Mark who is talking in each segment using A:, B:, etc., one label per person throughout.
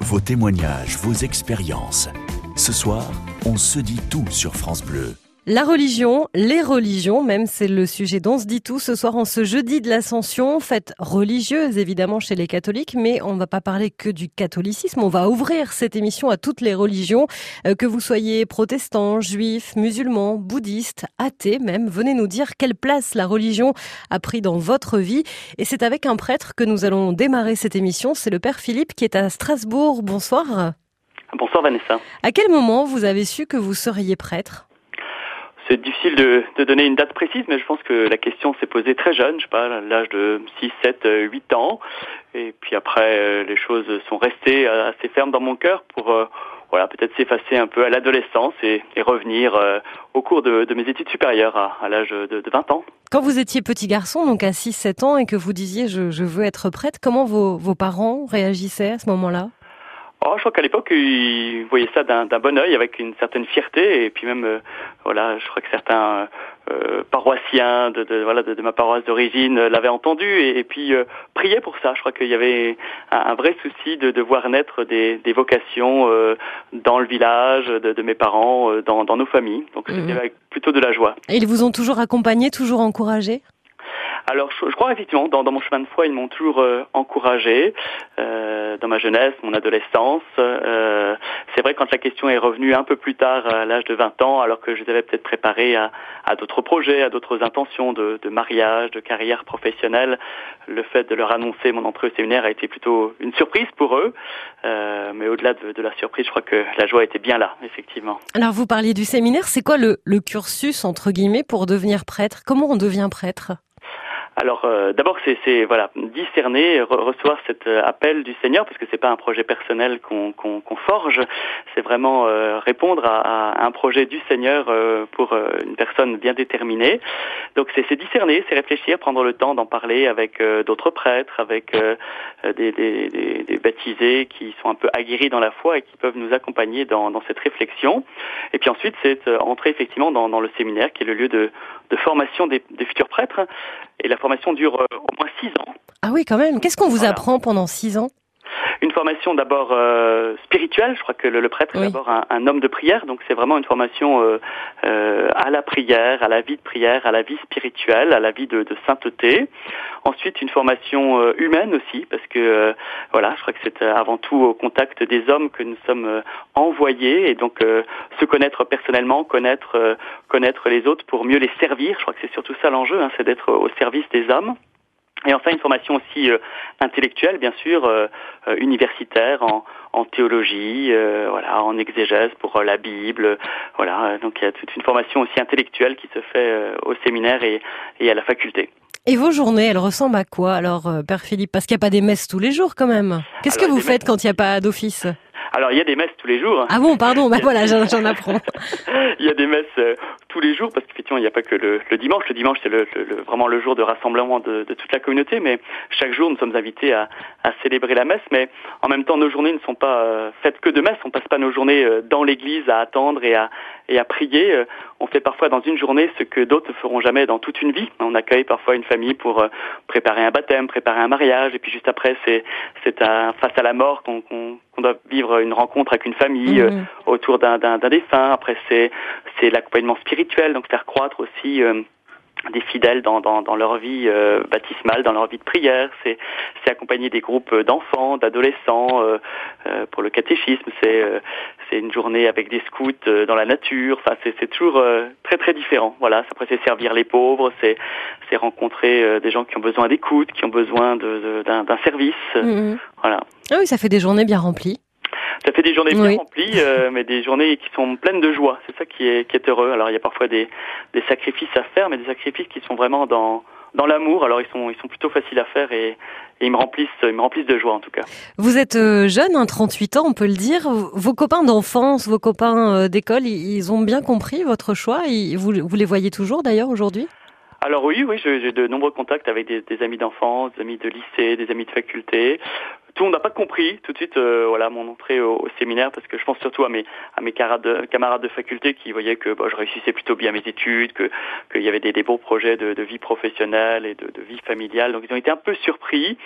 A: Vos témoignages, vos expériences. Ce soir, on se dit tout sur France Bleu.
B: La religion, les religions, même c'est le sujet d'On se dit tout ce soir en ce jeudi de l'Ascension, fête religieuse évidemment chez les catholiques, mais on ne va pas parler que du catholicisme, on va ouvrir cette émission à toutes les religions, que vous soyez protestants, juifs, musulmans, bouddhistes, athées même, venez nous dire quelle place la religion a pris dans votre vie. Et c'est avec un prêtre que nous allons démarrer cette émission, c'est le Père Philippe qui est à Strasbourg. Bonsoir.
C: Bonsoir Vanessa.
B: À quel moment vous avez su que vous seriez prêtre ?
C: C'est difficile de donner une date précise, mais je pense que la question s'est posée très jeune, je sais pas, à l'âge de 6, 7, 8 ans. Et puis après, les choses sont restées assez fermes dans mon cœur pour peut-être s'effacer un peu à l'adolescence et revenir au cours de mes études supérieures à l'âge de 20 ans.
B: Quand vous étiez petit garçon, donc à 6-7 ans, et que vous disiez je veux être prêtre, comment vos parents réagissaient à ce moment-là ?
C: Je crois qu'à l'époque, ils voyaient ça d'un bon œil, avec une certaine fierté, et puis même, je crois que certains paroissiens de ma paroisse d'origine l'avaient entendu, et puis priaient pour ça. Je crois qu'il y avait un vrai souci de voir naître des vocations dans le village de mes parents, dans nos familles. Donc c'était avec plutôt de la joie.
B: Et ils vous ont toujours accompagné, toujours encouragé ?
C: Alors, je crois effectivement, dans mon chemin de foi, ils m'ont toujours encouragé, dans ma jeunesse, mon adolescence. C'est vrai, quand la question est revenue un peu plus tard, à l'âge de 20 ans, alors que je les avais peut-être préparés à d'autres projets, à d'autres intentions de mariage, de carrière professionnelle, le fait de leur annoncer mon entrée au séminaire a été plutôt une surprise pour eux. Mais au-delà de la surprise, je crois que la joie était bien là, effectivement.
B: Alors, vous parliez du séminaire, c'est quoi le cursus, entre guillemets, pour devenir prêtre ? Comment on devient prêtre ?
C: Alors d'abord c'est discerner, recevoir cet appel du Seigneur, parce que c'est pas un projet personnel qu'on forge, c'est vraiment répondre à un projet du Seigneur pour une personne bien déterminée. Donc c'est discerner, c'est réfléchir, prendre le temps d'en parler avec d'autres prêtres, avec des baptisés qui sont un peu aguerris dans la foi et qui peuvent nous accompagner dans cette réflexion. Et puis ensuite c'est entrer effectivement dans le séminaire, qui est le lieu de formation des futurs prêtres. Et la formation dure au moins 6 ans.
B: Ah oui, quand même. Qu'est-ce qu'on vous apprend pendant 6 ans ?
C: Une formation d'abord spirituelle. Je crois que le prêtre est d'abord un homme de prière. Donc c'est vraiment une formation à la prière, à la vie de prière, à la vie spirituelle, à la vie de sainteté. Ensuite, une formation humaine aussi, parce que je crois que c'est avant tout au contact des hommes que nous sommes envoyés, et donc se connaître personnellement, connaître les autres pour mieux les servir. Je crois que c'est surtout ça l'enjeu, c'est d'être au service des hommes. Et enfin, une formation aussi intellectuelle, bien sûr, universitaire, en théologie, en exégèse pour la Bible. Donc il y a toute une formation aussi intellectuelle qui se fait au séminaire et à la faculté.
B: Et vos journées, elles ressemblent à quoi alors, Père Philippe ? Parce qu'il n'y a pas des messes tous les jours quand même. Qu'est-ce que vous faites quand il n'y a pas d'office ? Alors,
C: il y a des messes tous les jours.
B: Ah bon, pardon, j'en apprends.
C: Il y a des messes tous les jours, parce qu'effectivement, il n'y a pas que le dimanche. Le dimanche, c'est vraiment le jour de rassemblement de toute la communauté, mais chaque jour, nous sommes invités à célébrer la messe. Mais en même temps, nos journées ne sont pas faites que de messe. On passe pas nos journées dans l'église à attendre et à prier. On fait parfois dans une journée ce que d'autres ne feront jamais dans toute une vie. On accueille parfois une famille pour préparer un baptême, préparer un mariage, et puis juste après, c'est face à la mort qu'on doit vivre une rencontre avec une famille autour d'un défunt. Après, c'est l'accompagnement spirituel, donc faire croître aussi des fidèles dans leur vie baptismale, dans leur vie de prière. C'est accompagner des groupes d'enfants, d'adolescents pour le catéchisme. C'est une journée avec des scouts dans la nature. Enfin, c'est toujours très très différent. Voilà. Après, c'est servir les pauvres, c'est rencontrer des gens qui ont besoin d'écoute, qui ont besoin d'un service. Voilà.
B: Ah oui, ça fait des journées bien remplies.
C: Ça fait des journées bien remplies, mais des journées qui sont pleines de joie. C'est ça qui est heureux. Alors il y a parfois des sacrifices à faire, mais des sacrifices qui sont vraiment dans l'amour. Alors ils sont plutôt faciles à faire et ils me remplissent de joie en tout cas.
B: Vous êtes jeune, 38 ans, on peut le dire. Vos copains d'enfance, vos copains d'école, ils ont bien compris votre choix. Vous les voyez toujours d'ailleurs aujourd'hui ?
C: Alors oui, j'ai de nombreux contacts avec des amis d'enfance, des amis de lycée, des amis de faculté. Tout le monde n'a pas compris tout de suite mon entrée au séminaire, parce que je pense surtout à mes camarades de faculté qui voyaient que je réussissais plutôt bien mes études, qu'il y avait des beaux projets de vie professionnelle et de vie familiale. Donc ils ont été un peu surpris.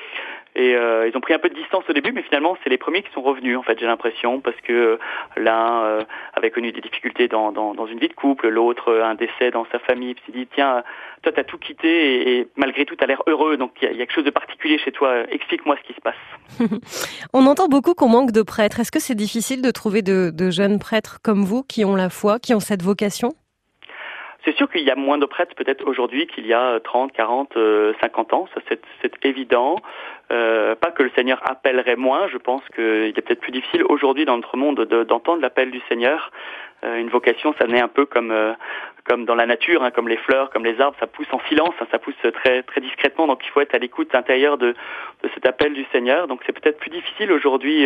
C: Et ils ont pris un peu de distance au début, mais finalement, c'est les premiers qui sont revenus, en fait, j'ai l'impression, parce que l'un avait connu des difficultés dans une vie de couple, l'autre un décès dans sa famille, puis s'est dit, tiens, toi, t'as tout quitté et malgré tout, t'as l'air heureux, donc il y a quelque chose de particulier chez toi, explique-moi ce qui se passe.
B: On entend beaucoup qu'on manque de prêtres. Est-ce que c'est difficile de trouver de jeunes prêtres comme vous, qui ont la foi, qui ont cette vocation ?
C: C'est sûr qu'il y a moins de prêtres peut-être aujourd'hui qu'il y a 30, 40, 50 ans, ça c'est évident. Pas que le Seigneur appellerait moins, je pense qu'il est peut-être plus difficile aujourd'hui dans notre monde d'entendre l'appel du Seigneur. Une vocation, ça naît un peu comme dans la nature, comme les fleurs, comme les arbres, ça pousse en silence, ça pousse très très discrètement, donc il faut être à l'écoute intérieure de cet appel du Seigneur. Donc c'est peut-être plus difficile aujourd'hui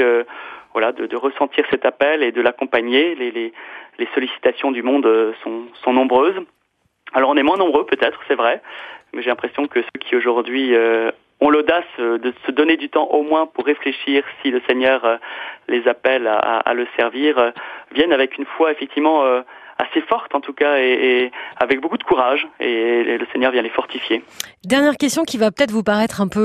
C: de ressentir cet appel et de l'accompagner. Les sollicitations du monde sont nombreuses. Alors on est moins nombreux peut-être, c'est vrai, mais j'ai l'impression que ceux qui aujourd'hui ont l'audace de se donner du temps au moins pour réfléchir si le Seigneur les appelle à le servir, viennent avec une foi effectivement assez forte en tout cas et avec beaucoup de courage et le Seigneur vient les fortifier.
B: Dernière question qui va peut-être vous paraître un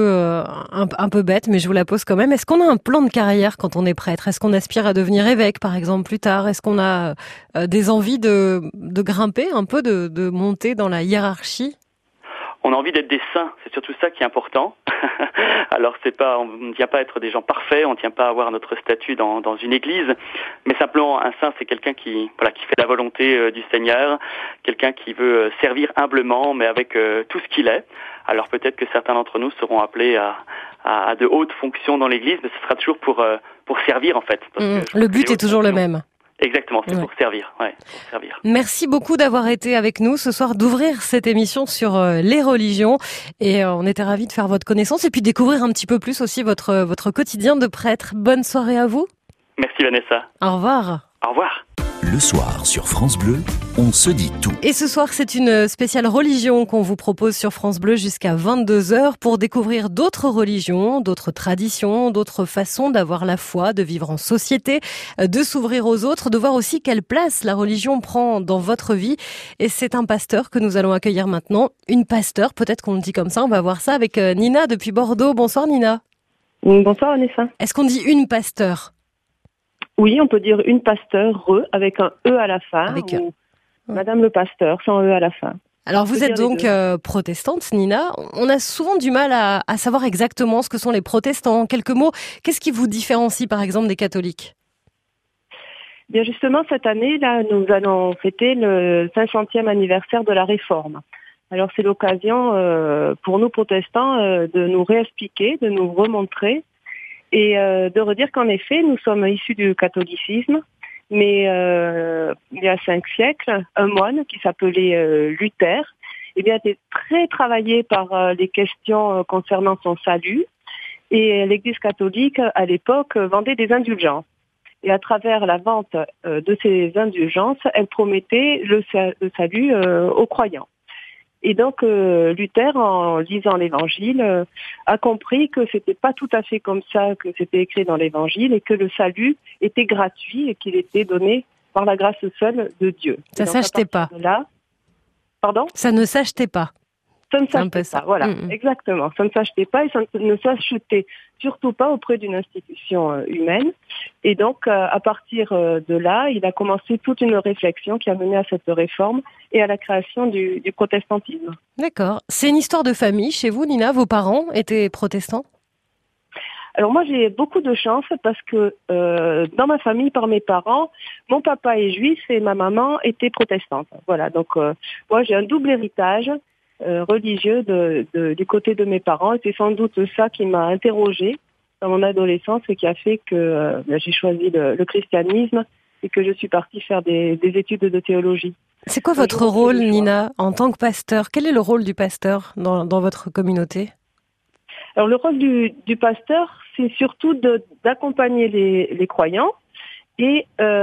B: peu bête, mais je vous la pose quand même. Est-ce qu'on a un plan de carrière quand on est prêtre ? Est-ce qu'on aspire à devenir évêque par exemple plus tard ? Est-ce qu'on a des envies de grimper un peu, de monter dans la hiérarchie ?
C: On a envie d'être des saints, c'est surtout ça qui est important. Alors on ne vient pas être des gens parfaits, on ne tient pas à avoir notre statut dans une église, mais simplement un saint c'est quelqu'un qui fait la volonté du Seigneur, quelqu'un qui veut servir humblement mais avec tout ce qu'il est. Alors peut-être que certains d'entre nous seront appelés à de hautes fonctions dans l'église, mais ce sera toujours pour servir en fait.
B: Le but est toujours le même.
C: Exactement, c'est pour servir.
B: Merci beaucoup d'avoir été avec nous ce soir, d'ouvrir cette émission sur les religions. Et on était ravis de faire votre connaissance et puis découvrir un petit peu plus aussi votre quotidien de prêtre. Bonne soirée à vous.
C: Merci Vanessa.
B: Au revoir.
C: Au revoir.
A: Le soir sur France Bleu, on se dit tout.
B: Et ce soir, c'est une spéciale religion qu'on vous propose sur France Bleu jusqu'à 22h pour découvrir d'autres religions, d'autres traditions, d'autres façons d'avoir la foi, de vivre en société, de s'ouvrir aux autres, de voir aussi quelle place la religion prend dans votre vie. Et c'est un pasteur que nous allons accueillir maintenant. Une pasteur, peut-être qu'on le dit comme ça, on va voir ça avec Nina depuis Bordeaux. Bonsoir Nina.
D: Bonsoir Vanessa.
B: Est-ce qu'on dit une pasteur ?
D: Oui, on peut dire une pasteur, avec un E à la fin, ou Madame le pasteur, sans E à la fin.
B: Alors vous êtes donc protestante, Nina. On a souvent du mal à savoir exactement ce que sont les protestants. En quelques mots, qu'est-ce qui vous différencie par exemple des catholiques ?
D: Bien justement, cette année, là, nous allons fêter le 500e anniversaire de la Réforme. Alors c'est l'occasion pour nous protestants de nous réexpliquer, de nous remontrer et de redire qu'en effet, nous sommes issus du catholicisme, mais il y a 5 siècles, un moine qui s'appelait Luther, a été très travaillé par les questions concernant son salut, et l'Église catholique, à l'époque, vendait des indulgences. Et à travers la vente de ces indulgences, elle promettait le salut aux croyants. Et donc Luther, en lisant l'Évangile, a compris que c'était pas tout à fait comme ça que c'était écrit dans l'Évangile et que le salut était gratuit et qu'il était donné par la grâce seule de Dieu.
B: Ça ne s'achetait pas.
D: Pardon ?
B: Ça ne s'achetait pas.
D: Ça ne s'achetait pas, voilà, exactement. Ça ne s'achetait pas et ça ne s'achetait surtout pas auprès d'une institution humaine. Et donc, à partir de là, il a commencé toute une réflexion qui a mené à cette réforme et à la création du protestantisme.
B: D'accord. C'est une histoire de famille chez vous, Nina ? Vos parents étaient protestants ?
D: Alors moi, j'ai beaucoup de chance parce que dans ma famille, par mes parents, mon papa est juif et ma maman était protestante. Voilà, donc moi, j'ai un double héritage religieux du côté de mes parents. Et c'est sans doute ça qui m'a interrogée dans mon adolescence et qui a fait que j'ai choisi le christianisme et que je suis partie faire des études de théologie.
B: C'est quoi votre rôle, Nina, en tant que pasteur ? Quel est le rôle du pasteur dans votre communauté ?
D: Alors le rôle du pasteur, c'est surtout d'accompagner les croyants et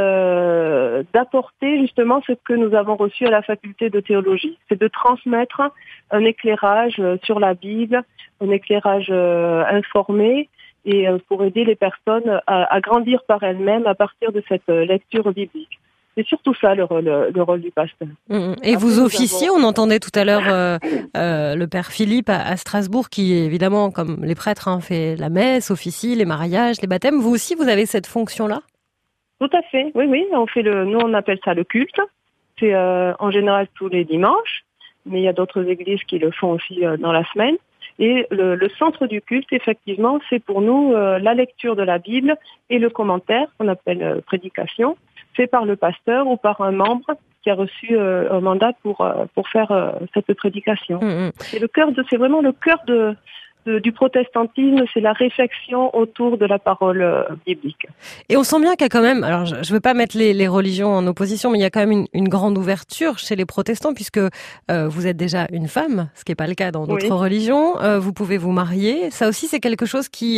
D: d'apporter justement ce que nous avons reçu à la faculté de théologie. C'est de transmettre un éclairage sur la Bible, un éclairage informé, et pour aider les personnes à grandir par elles-mêmes à partir de cette lecture biblique. C'est surtout ça le rôle du pasteur.
B: Et vous officiez, on entendait tout à l'heure le père Philippe à Strasbourg qui évidemment, comme les prêtres, fait la messe, officie, les mariages, les baptêmes. Vous aussi, vous avez cette fonction-là ?
D: Tout à fait, oui. Nous on appelle ça le culte. C'est en général tous les dimanches, mais il y a d'autres églises qui le font aussi dans la semaine. Et le centre du culte, effectivement, c'est pour nous la lecture de la Bible et le commentaire, qu'on appelle prédication, fait par le pasteur ou par un membre qui a reçu un mandat pour faire cette prédication. C'est vraiment le cœur du protestantisme, c'est la réflexion autour de la parole biblique.
B: Et on sent bien qu'il y a quand même, alors je ne veux pas mettre les religions en opposition, mais il y a quand même une grande ouverture chez les protestants, puisque vous êtes déjà une femme, ce qui n'est pas le cas dans d'autres religions. Vous pouvez vous marier. Ça aussi, c'est quelque chose qui...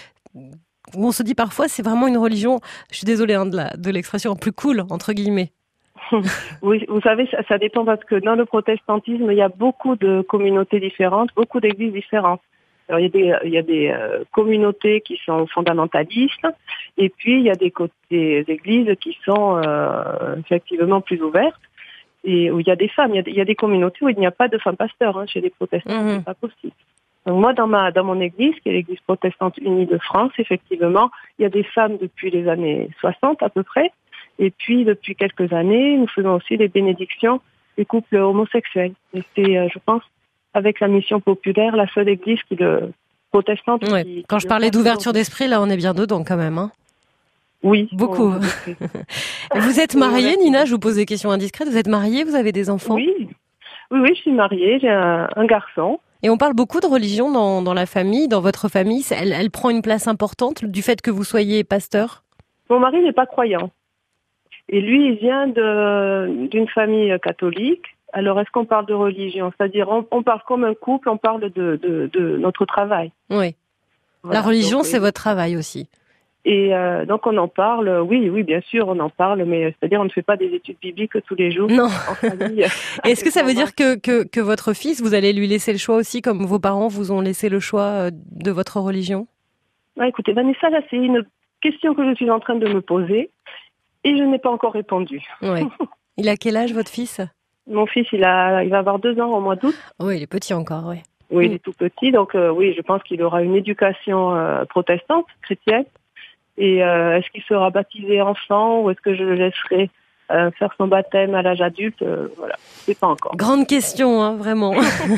B: où on se dit parfois, c'est vraiment une religion, je suis désolée de l'expression, plus cool, entre guillemets.
D: Oui, vous savez, ça dépend parce que dans le protestantisme, il y a beaucoup de communautés différentes, beaucoup d'églises différentes. Alors, il y a des communautés qui sont fondamentalistes, et puis il y a des églises qui sont effectivement plus ouvertes, et où il y a des femmes. Il y a des communautés où il n'y a pas de femmes pasteurs chez les protestants, c'est pas possible. Donc moi, dans mon église, qui est l'église protestante unie de France, effectivement, il y a des femmes depuis les années 60 à peu près, et puis depuis quelques années, nous faisons aussi les bénédictions des couples homosexuels. Et c'est, je pense, avec la mission populaire, la seule église protestante.
B: Oui. Quand je parlais d'ouverture d'esprit, là, on est bien dedans quand même.
D: Oui.
B: Beaucoup. Vous êtes mariée, Nina? Je vous pose des questions indiscrètes. Vous êtes mariée? Vous avez des enfants?
D: Oui, je suis mariée. J'ai un garçon.
B: Et on parle beaucoup de religion dans la famille, dans votre famille. Elle prend une place importante du fait que vous soyez pasteur?
D: Mon mari n'est pas croyant. Et lui, il vient d'une famille catholique. Alors, est-ce qu'on parle de religion? C'est-à-dire, on parle comme un couple, on parle de notre travail.
B: Oui. Voilà, la religion, c'est votre travail aussi.
D: Et donc, on en parle, oui, bien sûr, on en parle, mais c'est-à-dire, on ne fait pas des études bibliques tous les jours.
B: Non.
D: En famille.
B: Est-ce que ça veut dire que votre fils, vous allez lui laisser le choix aussi, comme vos parents vous ont laissé le choix de votre religion?
D: Écoutez, Vanessa, là, c'est une question que je suis en train de me poser et je n'ai pas encore répondu.
B: Oui. Il a quel âge, votre fils?
D: Mon fils, il va avoir 2 ans au mois d'août.
B: Oui, il est petit encore, oui.
D: Oui, il est tout petit, donc oui, je pense qu'il aura une éducation protestante, chrétienne. Et est-ce qu'il sera baptisé enfant ou est-ce que je le laisserai faire son baptême à l'âge adulte? Voilà, c'est pas encore.
B: Grande question, vraiment.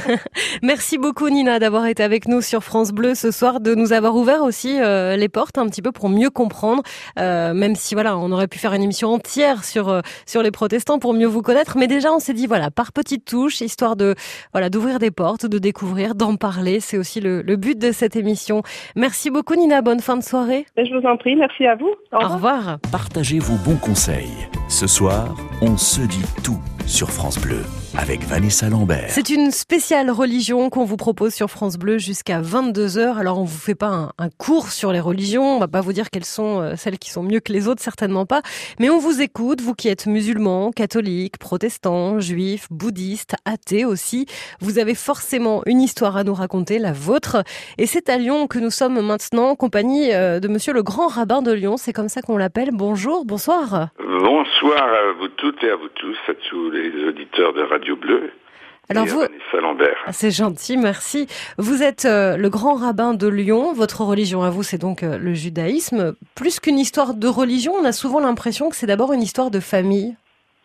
B: Merci beaucoup, Nina, d'avoir été avec nous sur France Bleu ce soir, de nous avoir ouvert aussi les portes un petit peu pour mieux comprendre, même si voilà, on aurait pu faire une émission entière sur les protestants pour mieux vous connaître, mais déjà on s'est dit voilà, par petites touches, histoire d'ouvrir des portes, de découvrir, d'en parler, c'est aussi le but de cette émission. Merci beaucoup, Nina, bonne fin de soirée.
D: Je vous en prie, merci à vous.
B: Au revoir.
A: Partagez vos bons conseils. Ce soir, on se dit tout sur France Bleu avec Vanessa Lambert.
B: C'est une spéciale religion qu'on vous propose sur France Bleu jusqu'à 22h. Alors on vous fait pas un cours sur les religions, on va pas vous dire quelles sont celles qui sont mieux que les autres, certainement pas. Mais on vous écoute, vous qui êtes musulmans, catholiques, protestants, juifs, bouddhistes, athées aussi. Vous avez forcément une histoire à nous raconter, la vôtre. Et c'est à Lyon que nous sommes maintenant, en compagnie de monsieur le grand rabbin de Lyon. C'est comme ça qu'on l'appelle. Bonjour, bonsoir.
E: Bonsoir à vous toutes et à vous tous, à tous les auditeurs de Radio Bleu.
B: Alors
E: vous, Vanessa Lambert.
B: C'est gentil, merci. Vous êtes le grand rabbin de Lyon. Votre religion à vous, c'est donc le judaïsme. Plus qu'une histoire de religion, on a souvent l'impression que c'est d'abord une histoire de famille.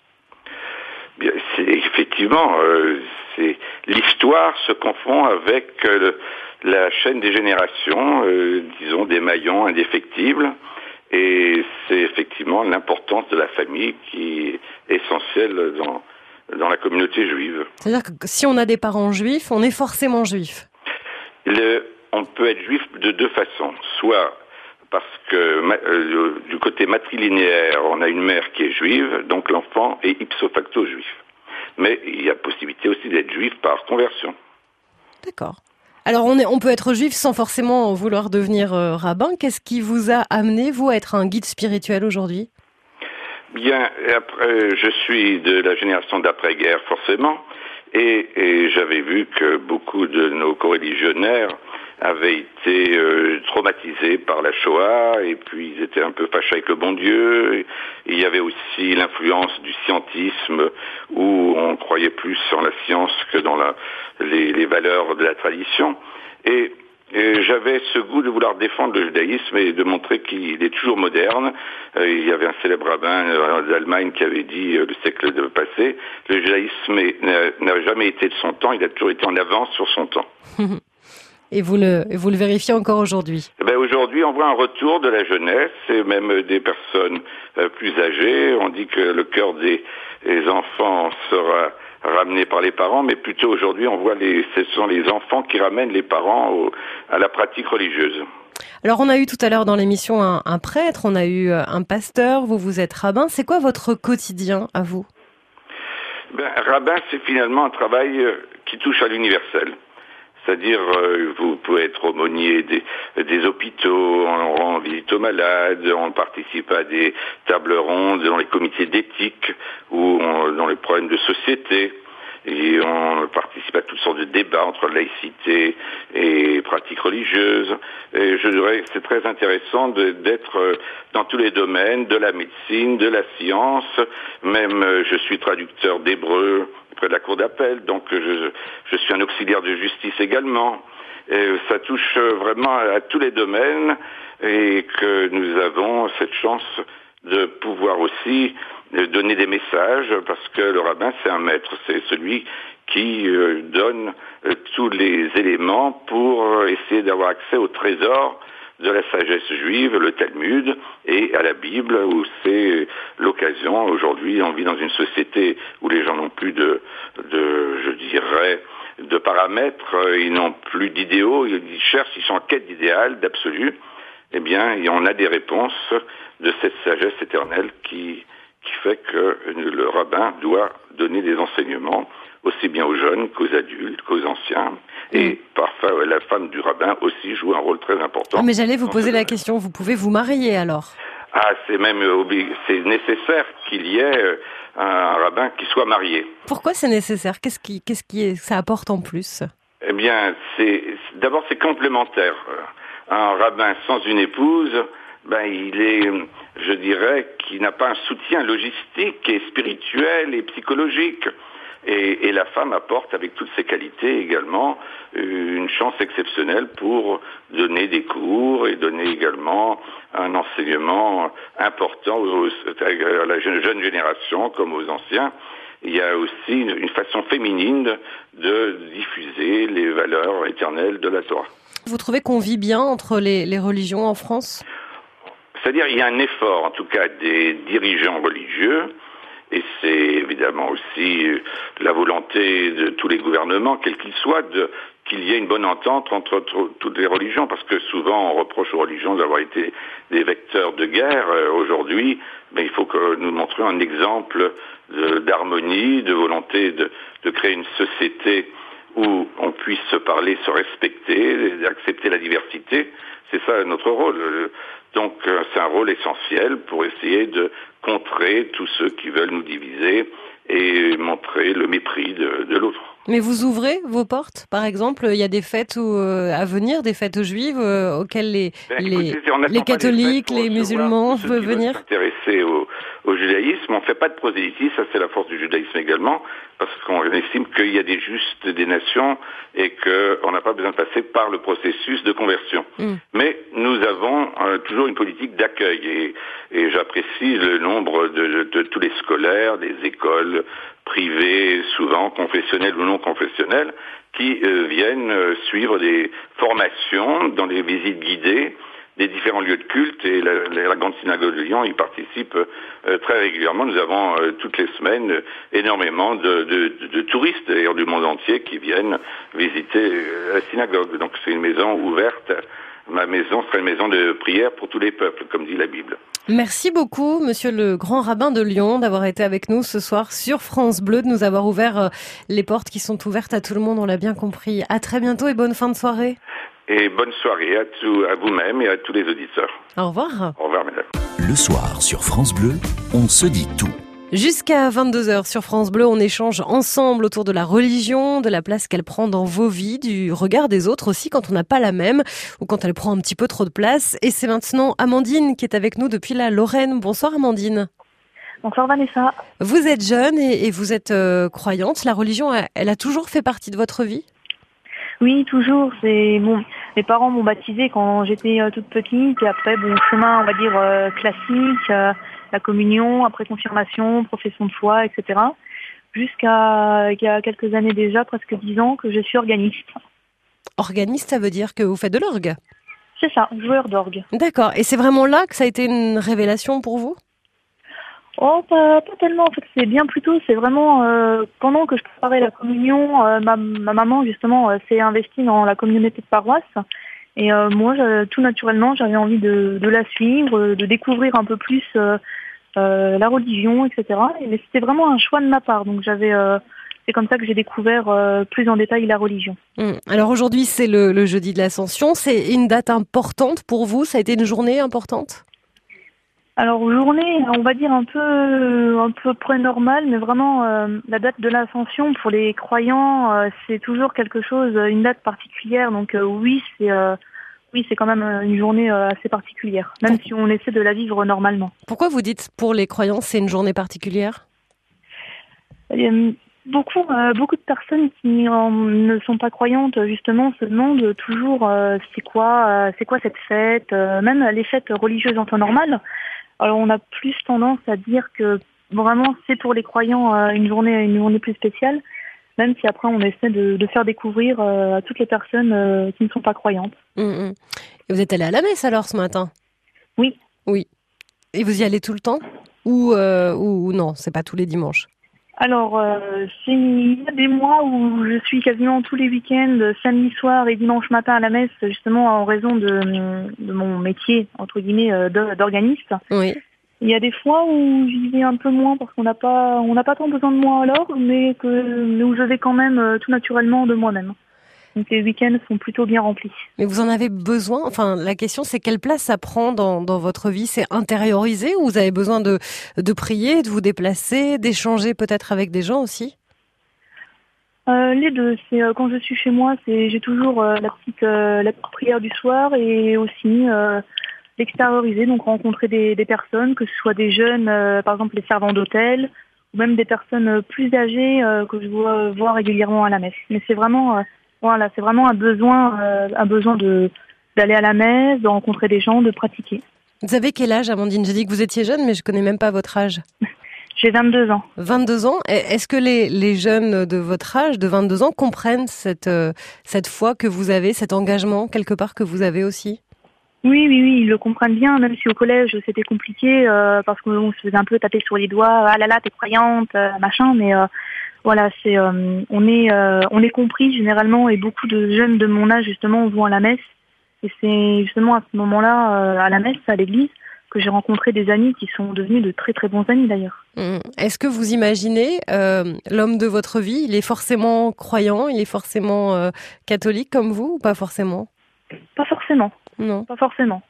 E: Bien, effectivement, l'histoire se confond avec la chaîne des générations, disons des maillons indéfectibles. Et c'est effectivement l'importance de la famille qui est essentielle dans la communauté juive.
B: C'est-à-dire que si on a des parents juifs, on est forcément juif.
E: On peut être juif de 2 façons. Soit parce que du côté matrilinéaire, on a une mère qui est juive, donc l'enfant est ipso facto juif. Mais il y a possibilité aussi d'être juif par conversion.
B: D'accord. Alors on peut être juif sans forcément vouloir devenir rabbin. Qu'est-ce qui vous a amené, vous, à être un guide spirituel aujourd'hui?
E: Bien, je suis de la génération d'après-guerre, forcément, et j'avais vu que beaucoup de nos coreligionnaires avaient été traumatisés par la Shoah, et puis ils étaient un peu fâchés avec le bon Dieu. Et il y avait aussi l'influence du scientisme, où on croyait plus en la science que dans les valeurs de la tradition. Et j'avais ce goût de vouloir défendre le judaïsme et de montrer qu'il est toujours moderne. Il y avait un célèbre rabbin d'Allemagne qui avait dit le siècle passé, le judaïsme n'a jamais été de son temps, il a toujours été en avance sur son temps.
B: Et vous le vérifiez encore aujourd'hui?
E: Aujourd'hui, on voit un retour de la jeunesse et même des personnes plus âgées. On dit que le cœur des enfants sera ramené par les parents, mais plutôt aujourd'hui, on voit ce sont les enfants qui ramènent les parents à la pratique religieuse.
B: Alors, on a eu tout à l'heure dans l'émission un prêtre, on a eu un pasteur, vous êtes rabbin. C'est quoi votre quotidien à vous?
E: Rabbin, c'est finalement un travail qui touche à l'universel. C'est-à-dire, vous pouvez être aumônier des hôpitaux, on rend visite aux malades, on participe à des tables rondes dans les comités d'éthique ou dans les problèmes de société. Et on participe à toutes sortes de débats entre laïcité et pratiques religieuses. Et je dirais que c'est très intéressant d'être dans tous les domaines, de la médecine, de la science. Même je suis traducteur d'hébreu près de la cour d'appel, donc je suis un auxiliaire de justice également. Et ça touche vraiment à tous les domaines et que nous avons cette chance de pouvoir aussi donner des messages, parce que le rabbin, c'est un maître, c'est celui qui donne tous les éléments pour essayer d'avoir accès au trésor de la sagesse juive, le Talmud, et à la Bible, où c'est l'occasion. Aujourd'hui, on vit dans une société où les gens n'ont plus de paramètres, ils n'ont plus d'idéaux, ils cherchent, ils sont en quête d'idéal, d'absolu. Eh bien, on a des réponses de cette sagesse éternelle qui fait que le rabbin doit donner des enseignements aussi bien aux jeunes qu'aux adultes, qu'aux anciens. Et parfois, la femme du rabbin aussi joue un rôle très important.
B: Ah, mais j'allais vous poser la question, vous pouvez vous marier alors? Ah,
E: c'est nécessaire qu'il y ait un rabbin qui soit marié.
B: Pourquoi c'est nécessaire? Qu'est-ce qui ça apporte en plus?
E: Eh bien, d'abord c'est complémentaire. Un rabbin sans une épouse, il est, je dirais, qu'il n'a pas un soutien logistique et spirituel et psychologique. Et la femme apporte, avec toutes ses qualités également, une chance exceptionnelle pour donner des cours et donner également un enseignement important à la jeune génération comme aux anciens. Il y a aussi une façon féminine de diffuser les valeurs éternelles de la Torah.
B: Vous trouvez qu'on vit bien entre les religions en France?
E: C'est-à-dire, il y a un effort, en tout cas, des dirigeants religieux. Et c'est évidemment aussi la volonté de tous les gouvernements, quels qu'ils soient, qu'il y ait une bonne entente entre toutes les religions, parce que souvent on reproche aux religions d'avoir été des vecteurs de guerre. Aujourd'hui, il faut que nous montrions un exemple d'harmonie, de volonté de créer une société où on puisse se parler, se respecter, accepter la diversité. C'est ça notre rôle. Donc c'est un rôle essentiel pour essayer de contrer tous ceux qui veulent nous diviser et montrer le mépris de l'autre.
B: Mais vous ouvrez vos portes, par exemple, il y a des fêtes à venir, des fêtes juives auxquelles les catholiques, les musulmans peuvent venir.
E: S'intéresser au judaïsme, on ne fait pas de prosélytisme, ça c'est la force du judaïsme également, parce qu'on estime qu'il y a des justes des nations et qu'on n'a pas besoin de passer par le processus de conversion. Mais nous avons toujours une politique d'accueil et j'apprécie le nombre de tous les scolaires, des écoles privées, souvent confessionnelles ou non confessionnelles, qui viennent suivre des formations dans les visites guidées des différents lieux de culte, et la Grande Synagogue de Lyon y participe très régulièrement. Nous avons toutes les semaines énormément de touristes d'ailleurs du monde entier qui viennent visiter la synagogue. Donc c'est une maison ouverte. Ma maison sera une maison de prière pour tous les peuples, comme dit la Bible.
B: Merci beaucoup, monsieur le grand rabbin de Lyon, d'avoir été avec nous ce soir sur France Bleu, de nous avoir ouvert les portes qui sont ouvertes à tout le monde, on l'a bien compris. À très bientôt et bonne fin de soirée.
E: Et bonne soirée à vous-même et à tous les auditeurs.
B: Au revoir.
E: Au revoir, mesdames.
A: Le soir, sur France Bleu, on se dit tout.
B: Jusqu'à 22h sur France Bleu, on échange ensemble autour de la religion, de la place qu'elle prend dans vos vies, du regard des autres aussi quand on n'a pas la même ou quand elle prend un petit peu trop de place. Et c'est maintenant Amandine qui est avec nous depuis la Lorraine. Bonsoir Amandine.
F: Bonsoir Vanessa.
B: Vous êtes jeune et vous êtes croyante. La religion, elle a toujours fait partie de votre vie ?
F: Oui, toujours. Mes parents m'ont baptisée quand j'étais toute petite et après, chemin, on va dire, classique, la communion, après confirmation, profession de foi, etc. Jusqu'à il y a quelques années déjà, presque 10 ans, que je suis organiste.
B: Organiste, ça veut dire que vous faites de l'orgue ?
F: C'est ça, joueur d'orgue.
B: D'accord. Et c'est vraiment là que ça a été une révélation pour vous ?
F: Oh, pas tellement. En fait, c'est bien plus tôt. C'est vraiment pendant que je préparais la communion, ma maman justement s'est investie dans la communauté de paroisse. Et moi, tout naturellement, j'avais envie de la suivre, de découvrir un peu plus la religion, etc. Mais c'était vraiment un choix de ma part. Donc c'est comme ça que j'ai découvert plus en détail la religion.
B: Alors aujourd'hui, c'est le jeudi de l'Ascension. C'est une date importante pour vous ? Ça a été une journée importante ?
F: Alors journée, on va dire un peu près normale, mais vraiment la date de l'Ascension pour les croyants, c'est toujours quelque chose, une date particulière. Donc oui, c'est quand même une journée assez particulière, même si on essaie de la vivre normalement.
B: Pourquoi vous dites pour les croyants c'est une journée particulière ?
F: Beaucoup de personnes qui ne sont pas croyantes justement se demandent toujours c'est quoi cette fête, même les fêtes religieuses en temps normal. Alors on a plus tendance à dire que vraiment c'est pour les croyants une journée plus spéciale, même si après on essaie de faire découvrir à toutes les personnes qui ne sont pas croyantes.
B: Et vous êtes allé à la messe alors ce matin ?
F: Oui.
B: Oui. Et vous y allez tout le temps ? Ou non, c'est pas tous les dimanches ?
F: Alors il y a des mois où je suis quasiment tous les week-ends, samedi soir et dimanche matin à la messe, justement en raison de mon métier entre guillemets d'organiste.
B: Oui.
F: Il y a des fois où j'y vais un peu moins parce qu'on n'a pas tant besoin de moi alors, mais où je vais quand même tout naturellement de moi-même. Donc les week-ends sont plutôt bien remplis.
B: Mais vous en avez besoin ? Enfin, la question c'est quelle place ça prend dans votre vie ? C'est intériorisé ou vous avez besoin de prier, de vous déplacer, d'échanger peut-être avec des gens aussi ?
F: Les deux. C'est quand je suis chez moi, j'ai toujours la petite prière du soir et aussi l'extérioriser, donc rencontrer des personnes, que ce soit des jeunes, par exemple les servants d'hôtel, ou même des personnes plus âgées que je vois régulièrement à la messe. Mais c'est vraiment c'est vraiment un besoin d'aller à la messe, de rencontrer des gens, de pratiquer.
B: Vous avez quel âge, Amandine ? J'ai dit que vous étiez jeune, mais je connais même pas votre âge.
F: J'ai 22 ans.
B: 22 ans. Est-ce que les jeunes de votre âge, de 22 ans, comprennent cette foi que vous avez, cet engagement quelque part que vous avez aussi ?
F: Oui, ils le comprennent bien, même si au collège c'était compliqué parce qu'on se faisait un peu taper sur les doigts. Ah là là, t'es croyante, machin, mais voilà, on est compris généralement et beaucoup de jeunes de mon âge justement vont à la messe et c'est justement à ce moment-là à la messe, à l'église, que j'ai rencontré des amis qui sont devenus de très très bons amis d'ailleurs.
B: Est-ce que vous imaginez l'homme de votre vie, il est forcément croyant, il est forcément catholique comme vous ou pas forcément ?
F: Pas forcément.
B: Non.
F: Pas forcément.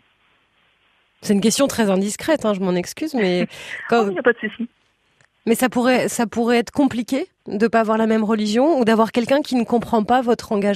B: C'est une question très indiscrète, je m'en excuse, mais
F: il n'y a pas de souci.
B: Mais ça pourrait être compliqué de pas avoir la même religion ou d'avoir quelqu'un qui ne comprend pas votre engagement ?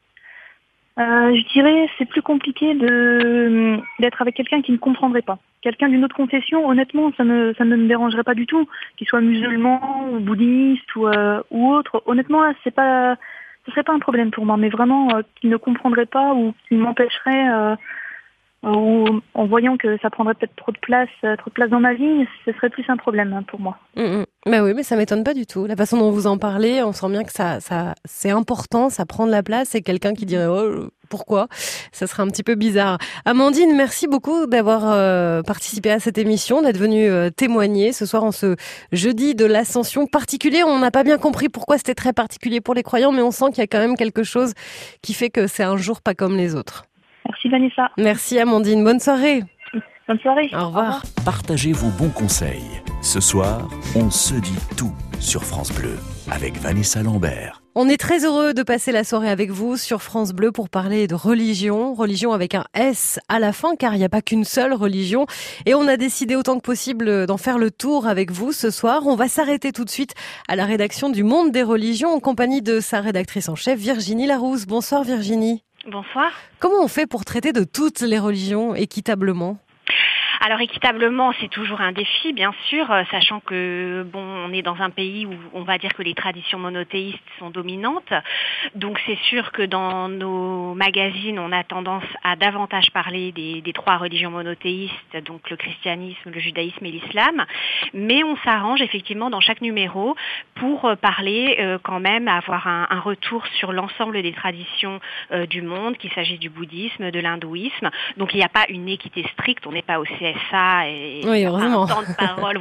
F: Je dirais c'est plus compliqué d'être avec quelqu'un qui ne comprendrait pas. Quelqu'un d'une autre confession, honnêtement, ça ne me dérangerait pas du tout, qu'il soit musulman ou bouddhiste ou autre. Honnêtement, ce serait pas un problème pour moi, mais vraiment qu'il ne comprendrait pas ou qu'il m'empêcherait ou en voyant que ça prendrait peut-être trop de place dans ma vie, ce serait plus un problème pour moi.
B: Bah oui, mais ça m'étonne pas du tout. La façon dont vous en parlez, on sent bien que ça c'est important, ça prend de la place. Et quelqu'un qui dirait pourquoi, ça serait un petit peu bizarre. Amandine, merci beaucoup d'avoir participé à cette émission, d'être venue témoigner ce soir en ce jeudi de l'Ascension particulier. On n'a pas bien compris pourquoi c'était très particulier pour les croyants, mais on sent qu'il y a quand même quelque chose qui fait que c'est un jour pas comme les autres.
F: Merci Vanessa.
B: Merci Amandine, bonne soirée.
F: Bonne soirée.
B: Au revoir.
A: Partagez vos bons conseils. Ce soir, on se dit tout sur France Bleu avec Vanessa Lambert.
B: On est très heureux de passer la soirée avec vous sur France Bleu pour parler de religion avec un S à la fin, car il n'y a pas qu'une seule religion. Et on a décidé autant que possible d'en faire le tour avec vous ce soir. On va s'arrêter tout de suite à la rédaction du Monde des religions en compagnie de sa rédactrice en chef, Virginie Larousse. Bonsoir Virginie.
G: Bonsoir.
B: Comment on fait pour traiter de toutes les religions équitablement ?
G: Alors équitablement, c'est toujours un défi, bien sûr, sachant que on est dans un pays où on va dire que les traditions monothéistes sont dominantes. Donc c'est sûr que dans nos magazines, on a tendance à davantage parler des trois religions monothéistes, donc le christianisme, le judaïsme et l'islam. Mais on s'arrange effectivement dans chaque numéro pour parler quand même, avoir un retour sur l'ensemble des traditions du monde, qu'il s'agisse du bouddhisme, de l'hindouisme. Donc il n'y a pas une équité stricte, on n'est pas au CSA et
B: oui, heureusement.
G: un temps de parole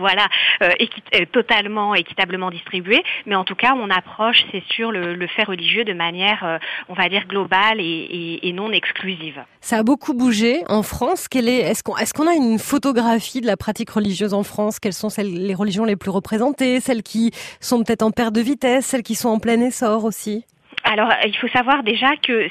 G: totalement équitablement distribué, mais en tout cas on approche, c'est sûr, le fait religieux de manière on va dire globale et non exclusive.
B: Ça a beaucoup bougé en France. Est-ce qu'on a une photographie de la pratique religieuse en France ? Quelles sont les religions les plus représentées, celles qui sont peut-être en perte de vitesse, celles qui sont en plein essor aussi ?
G: Alors, il faut savoir déjà que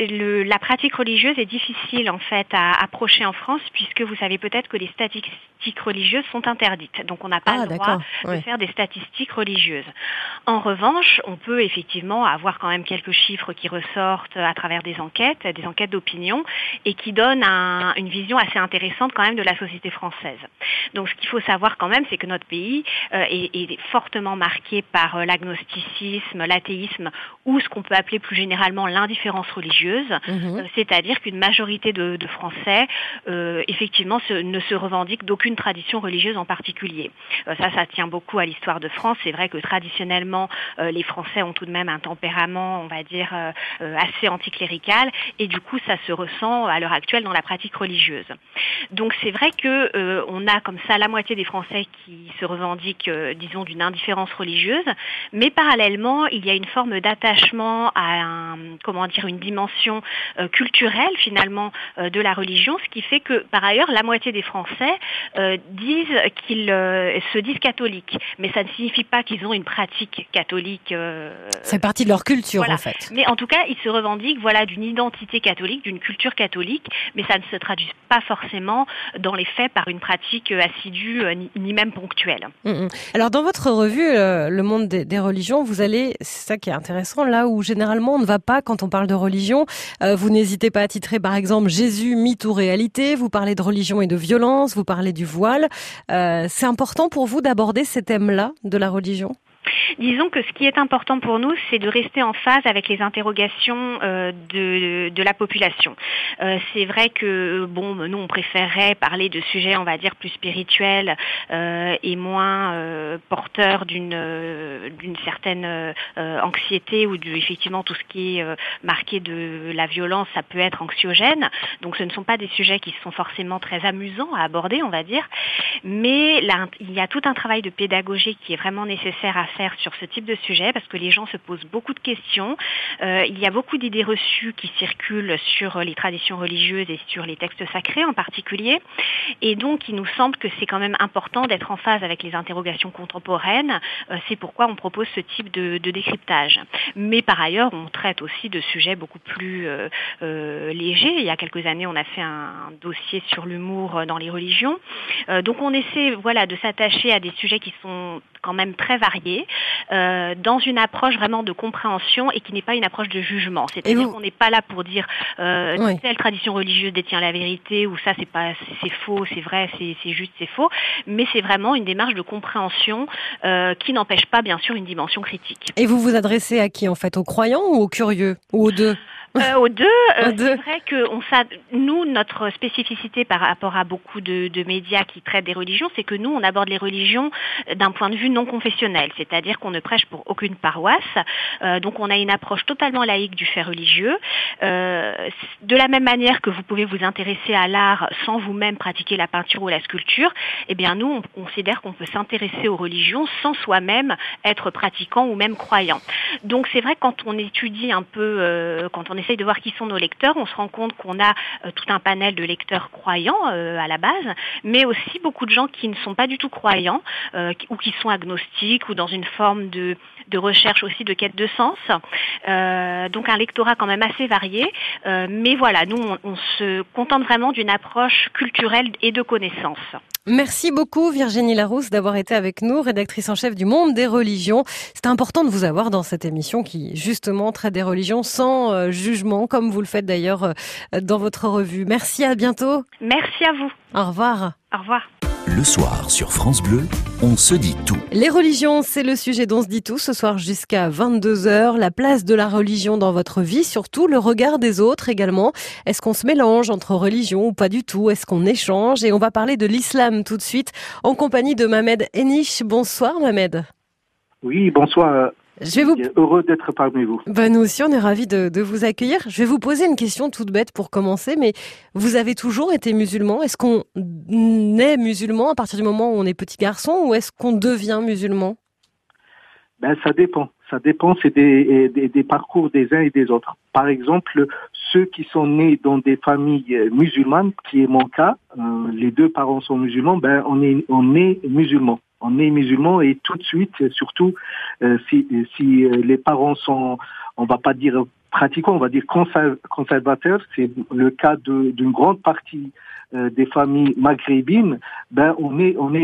G: la pratique religieuse est difficile en fait à approcher en France, puisque vous savez peut-être que les statistiques religieuses sont interdites. Donc, on n'a pas le droit de faire des statistiques religieuses. En revanche, on peut effectivement avoir quand même quelques chiffres qui ressortent à travers des enquêtes d'opinion, et qui donnent une vision assez intéressante quand même de la société française. Donc, ce qu'il faut savoir quand même, c'est que notre pays est fortement marqué par l'agnosticisme, l'athéisme, ou ce qu'on peut appeler plus généralement l'indifférence religieuse, c'est-à-dire qu'une majorité de Français, effectivement, ne se revendiquent d'aucune tradition religieuse en particulier. Ça tient beaucoup à l'histoire de France. C'est vrai que traditionnellement, les Français ont tout de même un tempérament, on va dire, assez anticlérical, et du coup, ça se ressent à l'heure actuelle dans la pratique religieuse. Donc, c'est vrai que on a comme ça la moitié des Français qui se revendiquent, disons, d'une indifférence religieuse, mais parallèlement, il y a une forme d'attachement à une dimension culturelle finalement de la religion, ce qui fait que par ailleurs la moitié des Français disent qu'ils se disent catholiques, mais ça ne signifie pas qu'ils ont une pratique catholique.
B: C'est partie de leur culture en fait.
G: Mais en tout cas, ils se revendiquent d'une identité catholique, d'une culture catholique, mais ça ne se traduit pas forcément dans les faits par une pratique assidue ni même ponctuelle.
B: Alors dans votre revue Le Monde des religions, vous allez, c'est ça qui est intéressant, là où généralement on ne va pas quand on parle de religion. Vous n'hésitez pas à titrer par exemple Jésus, mythe ou réalité. Vous parlez de religion et de violence, vous parlez du voile. C'est important pour vous d'aborder ces thèmes-là de la religion ?
G: Disons que ce qui est important pour nous, c'est de rester en phase avec les interrogations de la population. C'est vrai que nous on préférerait parler de sujets, on va dire, plus spirituels et moins porteurs d'une certaine anxiété ou effectivement tout ce qui est marqué de la violence, ça peut être anxiogène. Donc ce ne sont pas des sujets qui sont forcément très amusants à aborder, on va dire. Mais là, il y a tout un travail de pédagogie qui est vraiment nécessaire à faire sur ce type de sujet, parce que les gens se posent beaucoup de questions. Il y a beaucoup d'idées reçues qui circulent sur les traditions religieuses et sur les textes sacrés en particulier. Et donc, il nous semble que c'est quand même important d'être en phase avec les interrogations contemporaines. C'est pourquoi on propose ce type de décryptage. Mais par ailleurs, on traite aussi de sujets beaucoup plus légers. Il y a quelques années, on a fait un dossier sur l'humour dans les religions. Donc, on essaie de s'attacher à des sujets qui sont quand même très variés, dans une approche vraiment de compréhension et qui n'est pas une approche de jugement. C'est-à-dire qu'on n'est pas là pour dire telle tradition religieuse détient la vérité ou ça c'est faux, c'est vrai, c'est juste, c'est faux. Mais c'est vraiment une démarche de compréhension qui n'empêche pas bien sûr une dimension critique.
B: Et vous vous adressez à qui en fait, aux croyants ou aux curieux ou aux deux?
G: Aux deux. C'est vrai que nous, notre spécificité par rapport à beaucoup de médias qui traitent des religions, c'est que nous, on aborde les religions d'un point de vue non confessionnel, c'est-à-dire qu'on ne prêche pour aucune paroisse. Donc, on a une approche totalement laïque du fait religieux. De la même manière que vous pouvez vous intéresser à l'art sans vous-même pratiquer la peinture ou la sculpture, eh bien, nous, on considère qu'on peut s'intéresser aux religions sans soi-même être pratiquant ou même croyant. Donc, c'est vrai que quand on étudie un peu, quand on essaye de voir qui sont nos lecteurs. On se rend compte qu'on a tout un panel de lecteurs croyants à la base, mais aussi beaucoup de gens qui ne sont pas du tout croyants ou qui sont agnostiques ou dans une forme de recherche aussi de quête de sens. Donc un lectorat quand même assez varié. Mais voilà, nous, on se contente vraiment d'une approche culturelle et de connaissances.
B: Merci beaucoup Virginie Larousse d'avoir été avec nous, rédactrice en chef du Monde des religions. C'est important de vous avoir dans cette émission qui justement traite des religions sans jugement, comme vous le faites d'ailleurs dans votre revue. Merci, à bientôt.
G: Merci à vous.
B: Au revoir.
G: Au revoir.
A: Le soir sur France Bleu, on se dit tout.
B: Les religions, c'est le sujet dont on se dit tout ce soir jusqu'à 22h. La place de la religion dans votre vie, surtout le regard des autres également. Est-ce qu'on se mélange entre religions ou pas du tout? Est-ce qu'on échange? Et on va parler de l'islam tout de suite en compagnie de Mamed Eniche. Bonsoir Mamed.
H: Oui, bonsoir.
B: Je vais vous...
H: Heureux d'être parmi vous.
B: Nous aussi, on est ravis de vous accueillir. Je vais vous poser une question toute bête pour commencer, mais vous avez toujours été musulman. Est-ce qu'on est musulman à partir du moment où on est petit garçon ou est-ce qu'on devient musulman?
H: Ça dépend. Ça dépend, c'est des parcours des uns et des autres. Par exemple, ceux qui sont nés dans des familles musulmanes, qui est mon cas, les deux parents sont musulmans, on est musulman. On est musulman et tout de suite, surtout si les parents sont, on va pas dire pratiquants, on va dire conservateurs, c'est le cas d'une grande partie des familles maghrébines. On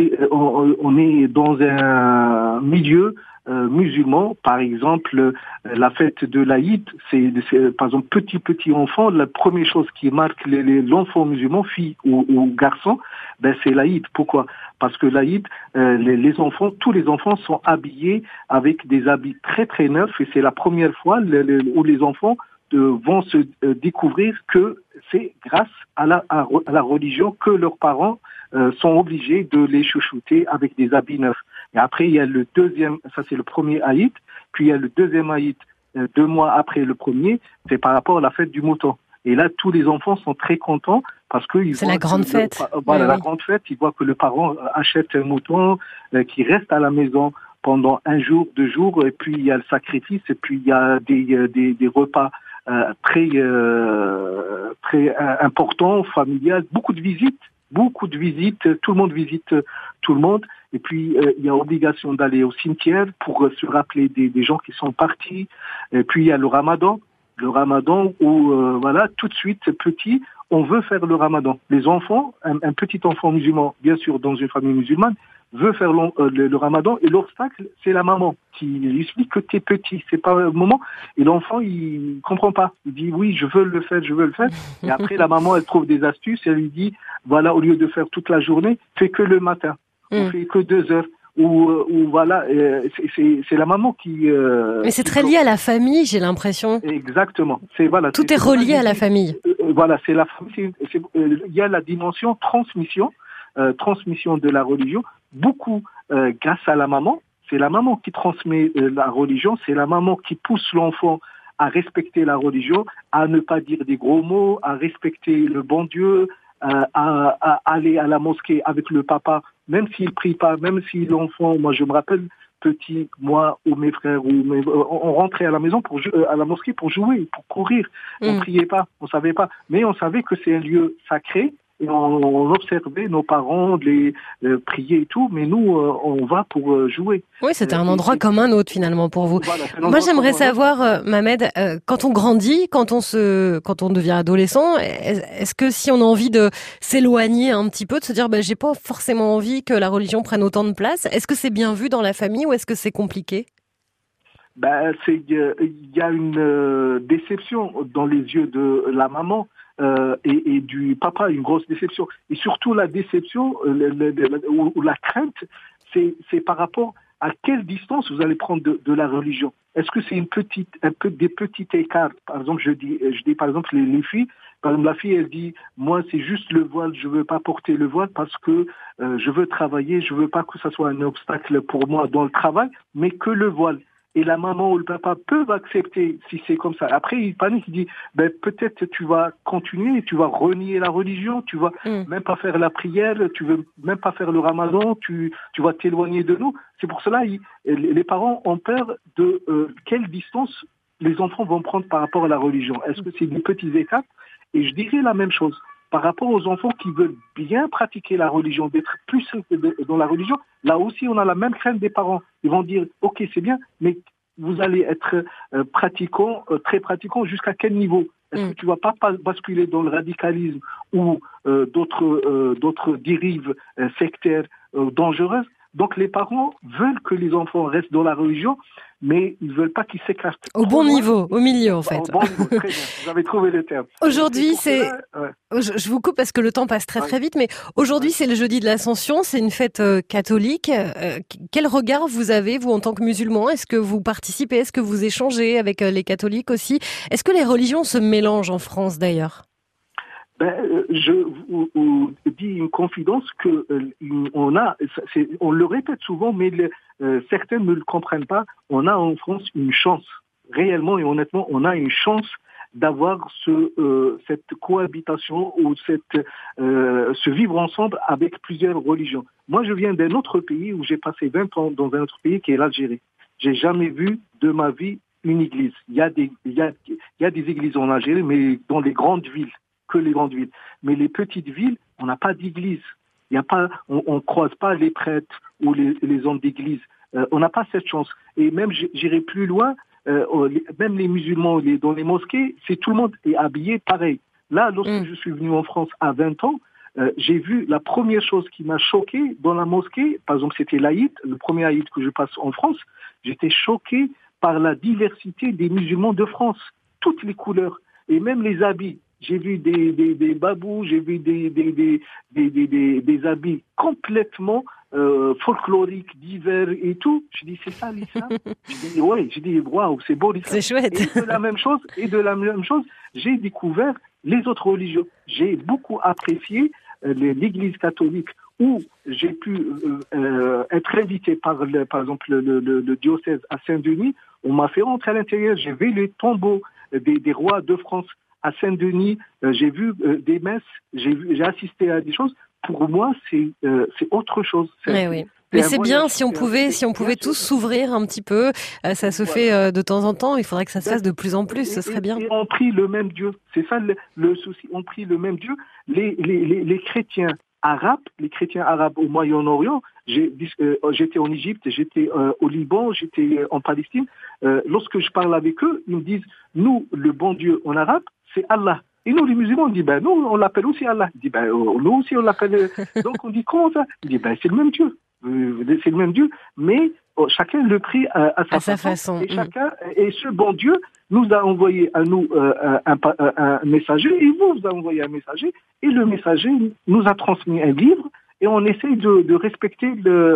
H: est dans un milieu musulman. Par exemple, la fête de l'Aïd, c'est par exemple petit enfant, la première chose qui marque l'enfant musulman, fille ou garçon, c'est l'Aïd. Pourquoi? Parce que l'Aïd, les enfants, tous les enfants sont habillés avec des habits très très neufs et c'est la première fois où les enfants vont se découvrir que c'est grâce à la religion que leurs parents sont obligés de les chouchouter avec des habits neufs. Et après, il y a le deuxième, ça c'est le premier Aïd, puis il y a le deuxième Aïd 2 mois après le premier, c'est par rapport à la fête du mouton. Et là, tous les enfants sont très contents parce que
B: c'est la grande fête.
H: Grande fête, ils voient que le parent achète un mouton qui reste à la maison pendant 1 jour, 2 jours, et puis il y a le sacrifice, et puis il y a des repas très importants, familiales, beaucoup de visites, tout le monde visite tout le monde. Et puis, il y a obligation d'aller au cimetière pour se rappeler des gens qui sont partis. Et puis, il y a le ramadan où, tout de suite, petit, on veut faire le ramadan. Les enfants, un petit enfant musulman, bien sûr, dans une famille musulmane, veut faire le ramadan et l'obstacle, c'est la maman qui lui explique que t'es petit, c'est pas le moment. Et l'enfant, il comprend pas. Il dit oui, je veux le faire. Et après, la maman, elle trouve des astuces et elle lui dit, voilà, au lieu de faire toute la journée, fais que le matin. On fait que 2 heures. C'est la maman qui...
B: Mais c'est très lié à la famille, j'ai l'impression.
H: Exactement.
B: Tout est relié à la famille.
H: C'est la famille. Il y a la dimension transmission de la religion. Beaucoup grâce à la maman. C'est la maman qui transmet la religion. C'est la maman qui pousse l'enfant à respecter la religion, à ne pas dire des gros mots, à respecter le bon Dieu, à aller à la mosquée avec le papa, même s'il prie pas, même si l'enfant, moi je me rappelle, petit, moi ou mes frères, on rentrait à la maison à la mosquée pour jouer, pour courir. On priait pas, on savait pas, mais on savait que c'est un lieu sacré. Et on observait nos parents les prier et tout, mais nous, on va pour jouer.
B: Oui, c'était un endroit comme un autre finalement pour vous. Moi, j'aimerais savoir, Mamed, quand on grandit, quand on devient adolescent, est-ce que si on a envie de s'éloigner un petit peu, de se dire, j'ai pas forcément envie que la religion prenne autant de place, est-ce que c'est bien vu dans la famille ou est-ce que c'est compliqué?
H: Il y a une déception dans les yeux de la maman. Et du papa, une grosse déception. Et surtout la déception ou la crainte, c'est par rapport à quelle distance vous allez prendre de la religion. Est-ce que c'est des petits écarts? Par exemple, je dis par exemple les filles. Par exemple, la fille, elle dit, moi, c'est juste le voile, je veux pas porter le voile parce que je veux travailler, je veux pas que ça soit un obstacle pour moi dans le travail, mais que le voile. Et la maman ou le papa peuvent accepter si c'est comme ça. Après, il panique, il dit, peut-être tu vas continuer, tu vas renier la religion, tu vas même pas faire la prière, tu veux même pas faire le ramadan, tu vas t'éloigner de nous. C'est pour cela, les parents ont peur de quelle distance les enfants vont prendre par rapport à la religion? Est-ce que c'est des petites étapes? Et je dirais la même chose. Par rapport aux enfants qui veulent bien pratiquer la religion, d'être plus dans la religion, là aussi, on a la même crainte des parents. Ils vont dire, OK, c'est bien, mais vous allez être pratiquant, très pratiquant, jusqu'à quel niveau? Est-ce que tu vas pas basculer dans le radicalisme ou d'autres dérives sectaires dangereuses? Donc les parents veulent que les enfants restent dans la religion, mais ils veulent pas qu'ils s'écartent.
B: Au bon niveau, au milieu en fait.
H: Au bon niveau, très bien, vous avez trouvé le terme.
B: Aujourd'hui, je vous coupe parce que le temps passe très vite, mais aujourd'hui c'est le jeudi de l'Ascension, c'est une fête catholique. Quel regard vous avez, vous, en tant que musulman? Est-ce que vous participez? Est-ce que vous échangez avec les catholiques aussi? Est-ce que les religions se mélangent en France d'ailleurs?
H: Je vous dis une confidence que on le répète souvent, mais certains ne le comprennent pas. On a en France une chance, réellement et honnêtement, on a une chance d'avoir cette cohabitation ou ce vivre ensemble avec plusieurs religions. Moi, je viens d'un autre pays où j'ai passé 20 ans dans un autre pays qui est l'Algérie. J'ai jamais vu de ma vie une église. Il y a des églises en Algérie, mais dans les grandes villes. Que les grandes villes. Mais les petites villes, on n'a pas d'église. Il y a pas, on croise pas les prêtres ou les hommes d'église. On n'a pas cette chance. Et même, j'irai plus loin, même les musulmans dans les mosquées, c'est tout le monde est habillé pareil. Là, lorsque je suis venu en France à 20 ans, j'ai vu la première chose qui m'a choqué dans la mosquée, par exemple, c'était l'Aïd, le premier Aïd que je passe en France. J'étais choqué par la diversité des musulmans de France. Toutes les couleurs et même les habits. J'ai vu des babous, j'ai vu des habits complètement folkloriques, divers et tout. Je dis, c'est ça l'islam? J'ai dit, waouh, c'est beau l'islam.
B: C'est chouette.
H: Et de la même chose, j'ai découvert les autres religions. J'ai beaucoup apprécié l'Église catholique où j'ai pu être invité par exemple le diocèse à Saint-Denis. On m'a fait rentrer à l'intérieur. J'ai vu les tombeaux des rois de France à Saint-Denis, j'ai vu des messes, j'ai assisté à des choses. Pour moi, c'est autre chose.
B: Oui. Mais c'est bien si on pouvait tous s'ouvrir un petit peu. Ça se fait de temps en temps. Il faudrait que ça se fasse de plus en plus. Ce serait bien.
H: Et on prie le même Dieu. C'est ça le souci. On prie le même Dieu. Les chrétiens arabes au Moyen-Orient. J'étais en Égypte, j'étais au Liban, j'étais en Palestine. Lorsque je parle avec eux, ils me disent, nous, le bon Dieu en arabe, c'est Allah. Et nous, les musulmans, on dit, nous, on l'appelle aussi Allah. Il dit, nous aussi, on l'appelle. Donc, on dit, comment ça? Il dit, c'est le même Dieu. C'est le même Dieu, mais chacun le prie à sa façon. Et ce bon Dieu nous a envoyé à nous un messager, et vous a envoyé un messager, et le messager nous a transmis un livre, et on essaye de respecter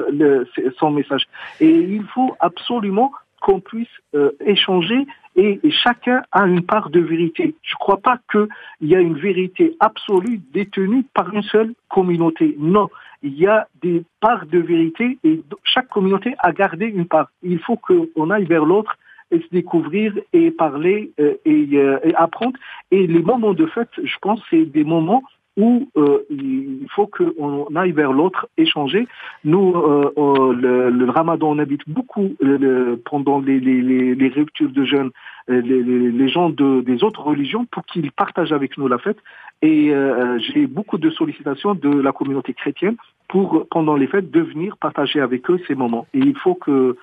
H: son message. Et il faut absolument qu'on puisse échanger, et chacun a une part de vérité. Je ne crois pas qu'il y a une vérité absolue détenue par une seule communauté. Non, il y a des parts de vérité et chaque communauté a gardé une part. Il faut qu'on aille vers l'autre et se découvrir et parler et apprendre. Et les moments de fête, je pense, c'est des moments où il faut qu'on aille vers l'autre, échanger. Nous, le Ramadan, on habite beaucoup pendant les ruptures de jeûne, les gens des autres religions pour qu'ils partagent avec nous la fête. Et j'ai beaucoup de sollicitations de la communauté chrétienne pour, pendant les fêtes, de venir partager avec eux ces moments. Et il faut que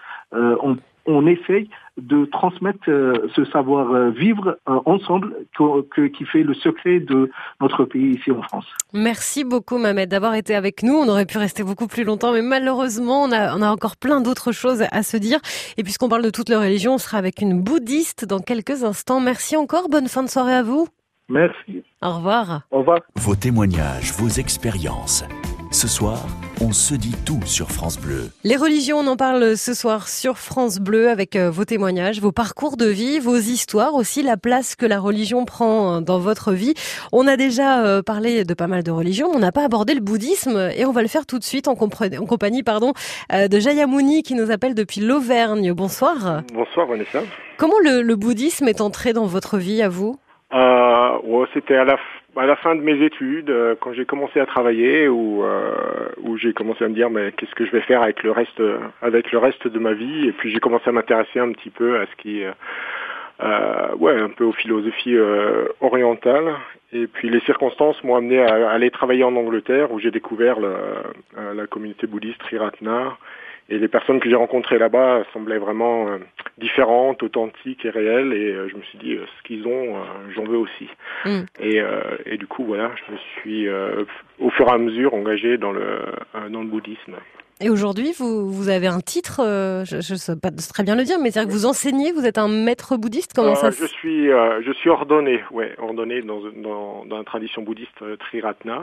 H: on essaye de transmettre ce savoir-vivre ensemble qui fait le secret de notre pays ici en France.
B: Merci beaucoup Mohamed d'avoir été avec nous. On aurait pu rester beaucoup plus longtemps, mais malheureusement, on a encore plein d'autres choses à se dire. Et puisqu'on parle de toutes les religions, on sera avec une bouddhiste dans quelques instants. Merci encore, bonne fin de soirée à vous.
H: Merci.
B: Au revoir.
H: Au revoir.
A: Vos témoignages, vos expériences. Ce soir, on se dit tout sur France Bleu.
B: Les religions, on en parle ce soir sur France Bleu avec vos témoignages, vos parcours de vie, vos histoires, aussi la place que la religion prend dans votre vie. On a déjà parlé de pas mal de religions, on n'a pas abordé le bouddhisme et on va le faire tout de suite en compagnie de Jayamouni qui nous appelle depuis l'Auvergne. Bonsoir.
I: Bonsoir Vanessa.
B: Comment le bouddhisme est entré dans votre vie à vous?
I: C'était à la fin de mes études, quand j'ai commencé à travailler, où j'ai commencé à me dire mais qu'est-ce que je vais faire avec le reste de ma vie, et puis j'ai commencé à m'intéresser un petit peu à ce qui un peu aux philosophies orientales. Et puis les circonstances m'ont amené à aller travailler en Angleterre, où j'ai découvert la communauté bouddhiste Triratna. Et les personnes que j'ai rencontrées là-bas semblaient vraiment différentes, authentiques et réelles. Et je me suis dit, ce qu'ils ont, j'en veux aussi. Et du coup, voilà, je me suis au fur et à mesure engagé dans le bouddhisme.
B: Et aujourd'hui, vous avez un titre, je ne sais pas très bien le dire, mais c'est-à-dire que vous enseignez, vous êtes un maître bouddhiste, comment ça se...
I: Je suis ordonné, ordonné dans la tradition bouddhiste Triratna.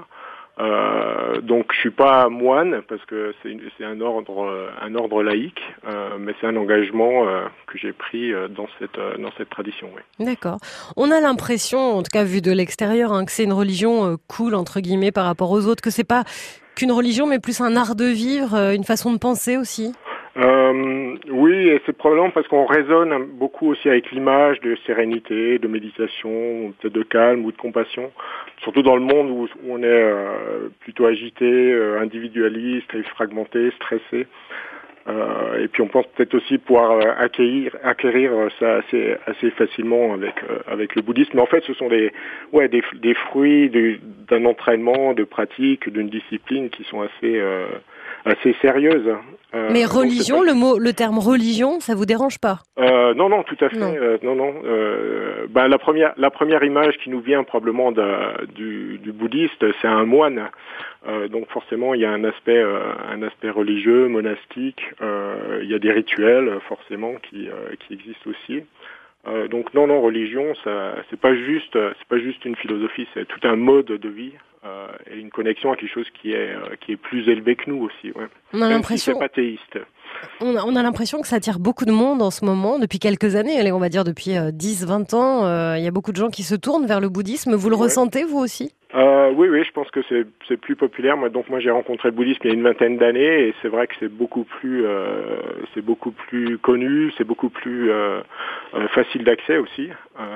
I: Donc je suis pas moine parce que c'est un ordre laïque, mais c'est un engagement que j'ai pris dans cette tradition. Oui.
B: D'accord. On a l'impression, en tout cas vu de l'extérieur, que c'est une religion cool entre guillemets par rapport aux autres, que c'est pas qu'une religion mais plus un art de vivre, une façon de penser aussi.
I: Oui, et c'est probablement parce qu'on résonne beaucoup aussi avec l'image de sérénité, de méditation, peut-être de calme ou de compassion, surtout dans le monde où on est plutôt agité, individualiste, et fragmenté, stressé. Et puis on pense peut-être aussi pouvoir acquérir ça assez facilement avec le bouddhisme. Mais en fait, ce sont des fruits d'un entraînement, de pratique, d'une discipline qui sont assez sérieuses.
B: Mais religion, le terme religion, ça vous dérange pas?
I: Non, tout à fait. Non. La première image qui nous vient probablement du bouddhiste, c'est un moine. Donc forcément, il y a un aspect religieux, monastique. Il y a des rituels forcément qui existent aussi. Donc non, religion, ça c'est pas juste une philosophie, c'est tout un mode de vie et une connexion à quelque chose qui est plus élevé que nous aussi. Ouais.
B: On a l'impression.
I: Si c'est pas théiste.
B: On a l'impression que ça attire beaucoup de monde en ce moment, depuis quelques années, allez, on va dire depuis 10-20 ans. Il y a beaucoup de gens qui se tournent vers le bouddhisme. Vous le ressentez, vous aussi?
I: Oui, je pense que c'est plus populaire. Moi, j'ai rencontré le bouddhisme il y a une vingtaine d'années et c'est vrai que c'est beaucoup plus connu, c'est beaucoup plus facile d'accès aussi.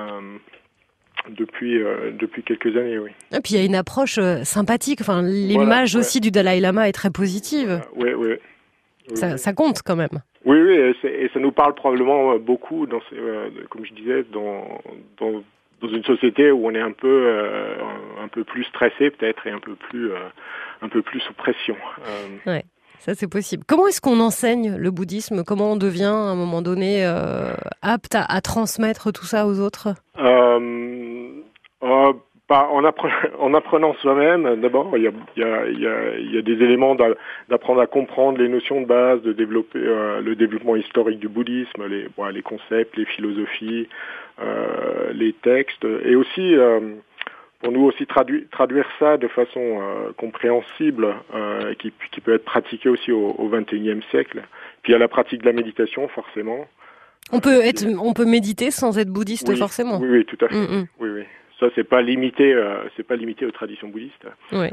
I: Depuis quelques années, oui.
B: Et puis il y a une approche sympathique. Enfin, l'image aussi du Dalai Lama est très positive.
I: Oui.
B: Ça compte quand même.
I: Oui, et ça nous parle probablement beaucoup comme je disais, dans une société où on est un peu plus stressé peut-être et un peu plus sous pression.
B: Ouais. Ça, c'est possible. Comment est-ce qu'on enseigne le bouddhisme? Comment on devient, à un moment donné, apte à transmettre tout ça aux autres?
I: En apprenant soi-même, d'abord, il y a des éléments d'apprendre à comprendre les notions de base, de développer le développement historique du bouddhisme, les concepts, les philosophies, les textes, et aussi pour nous aussi traduire ça de façon compréhensible, qui peut être pratiquée aussi au XXIe siècle. Puis il y a la pratique de la méditation, forcément.
B: On peut méditer sans être bouddhiste, forcément.
I: Oui, tout à fait. Oui. Ça, c'est pas limité aux traditions bouddhistes.
B: Oui.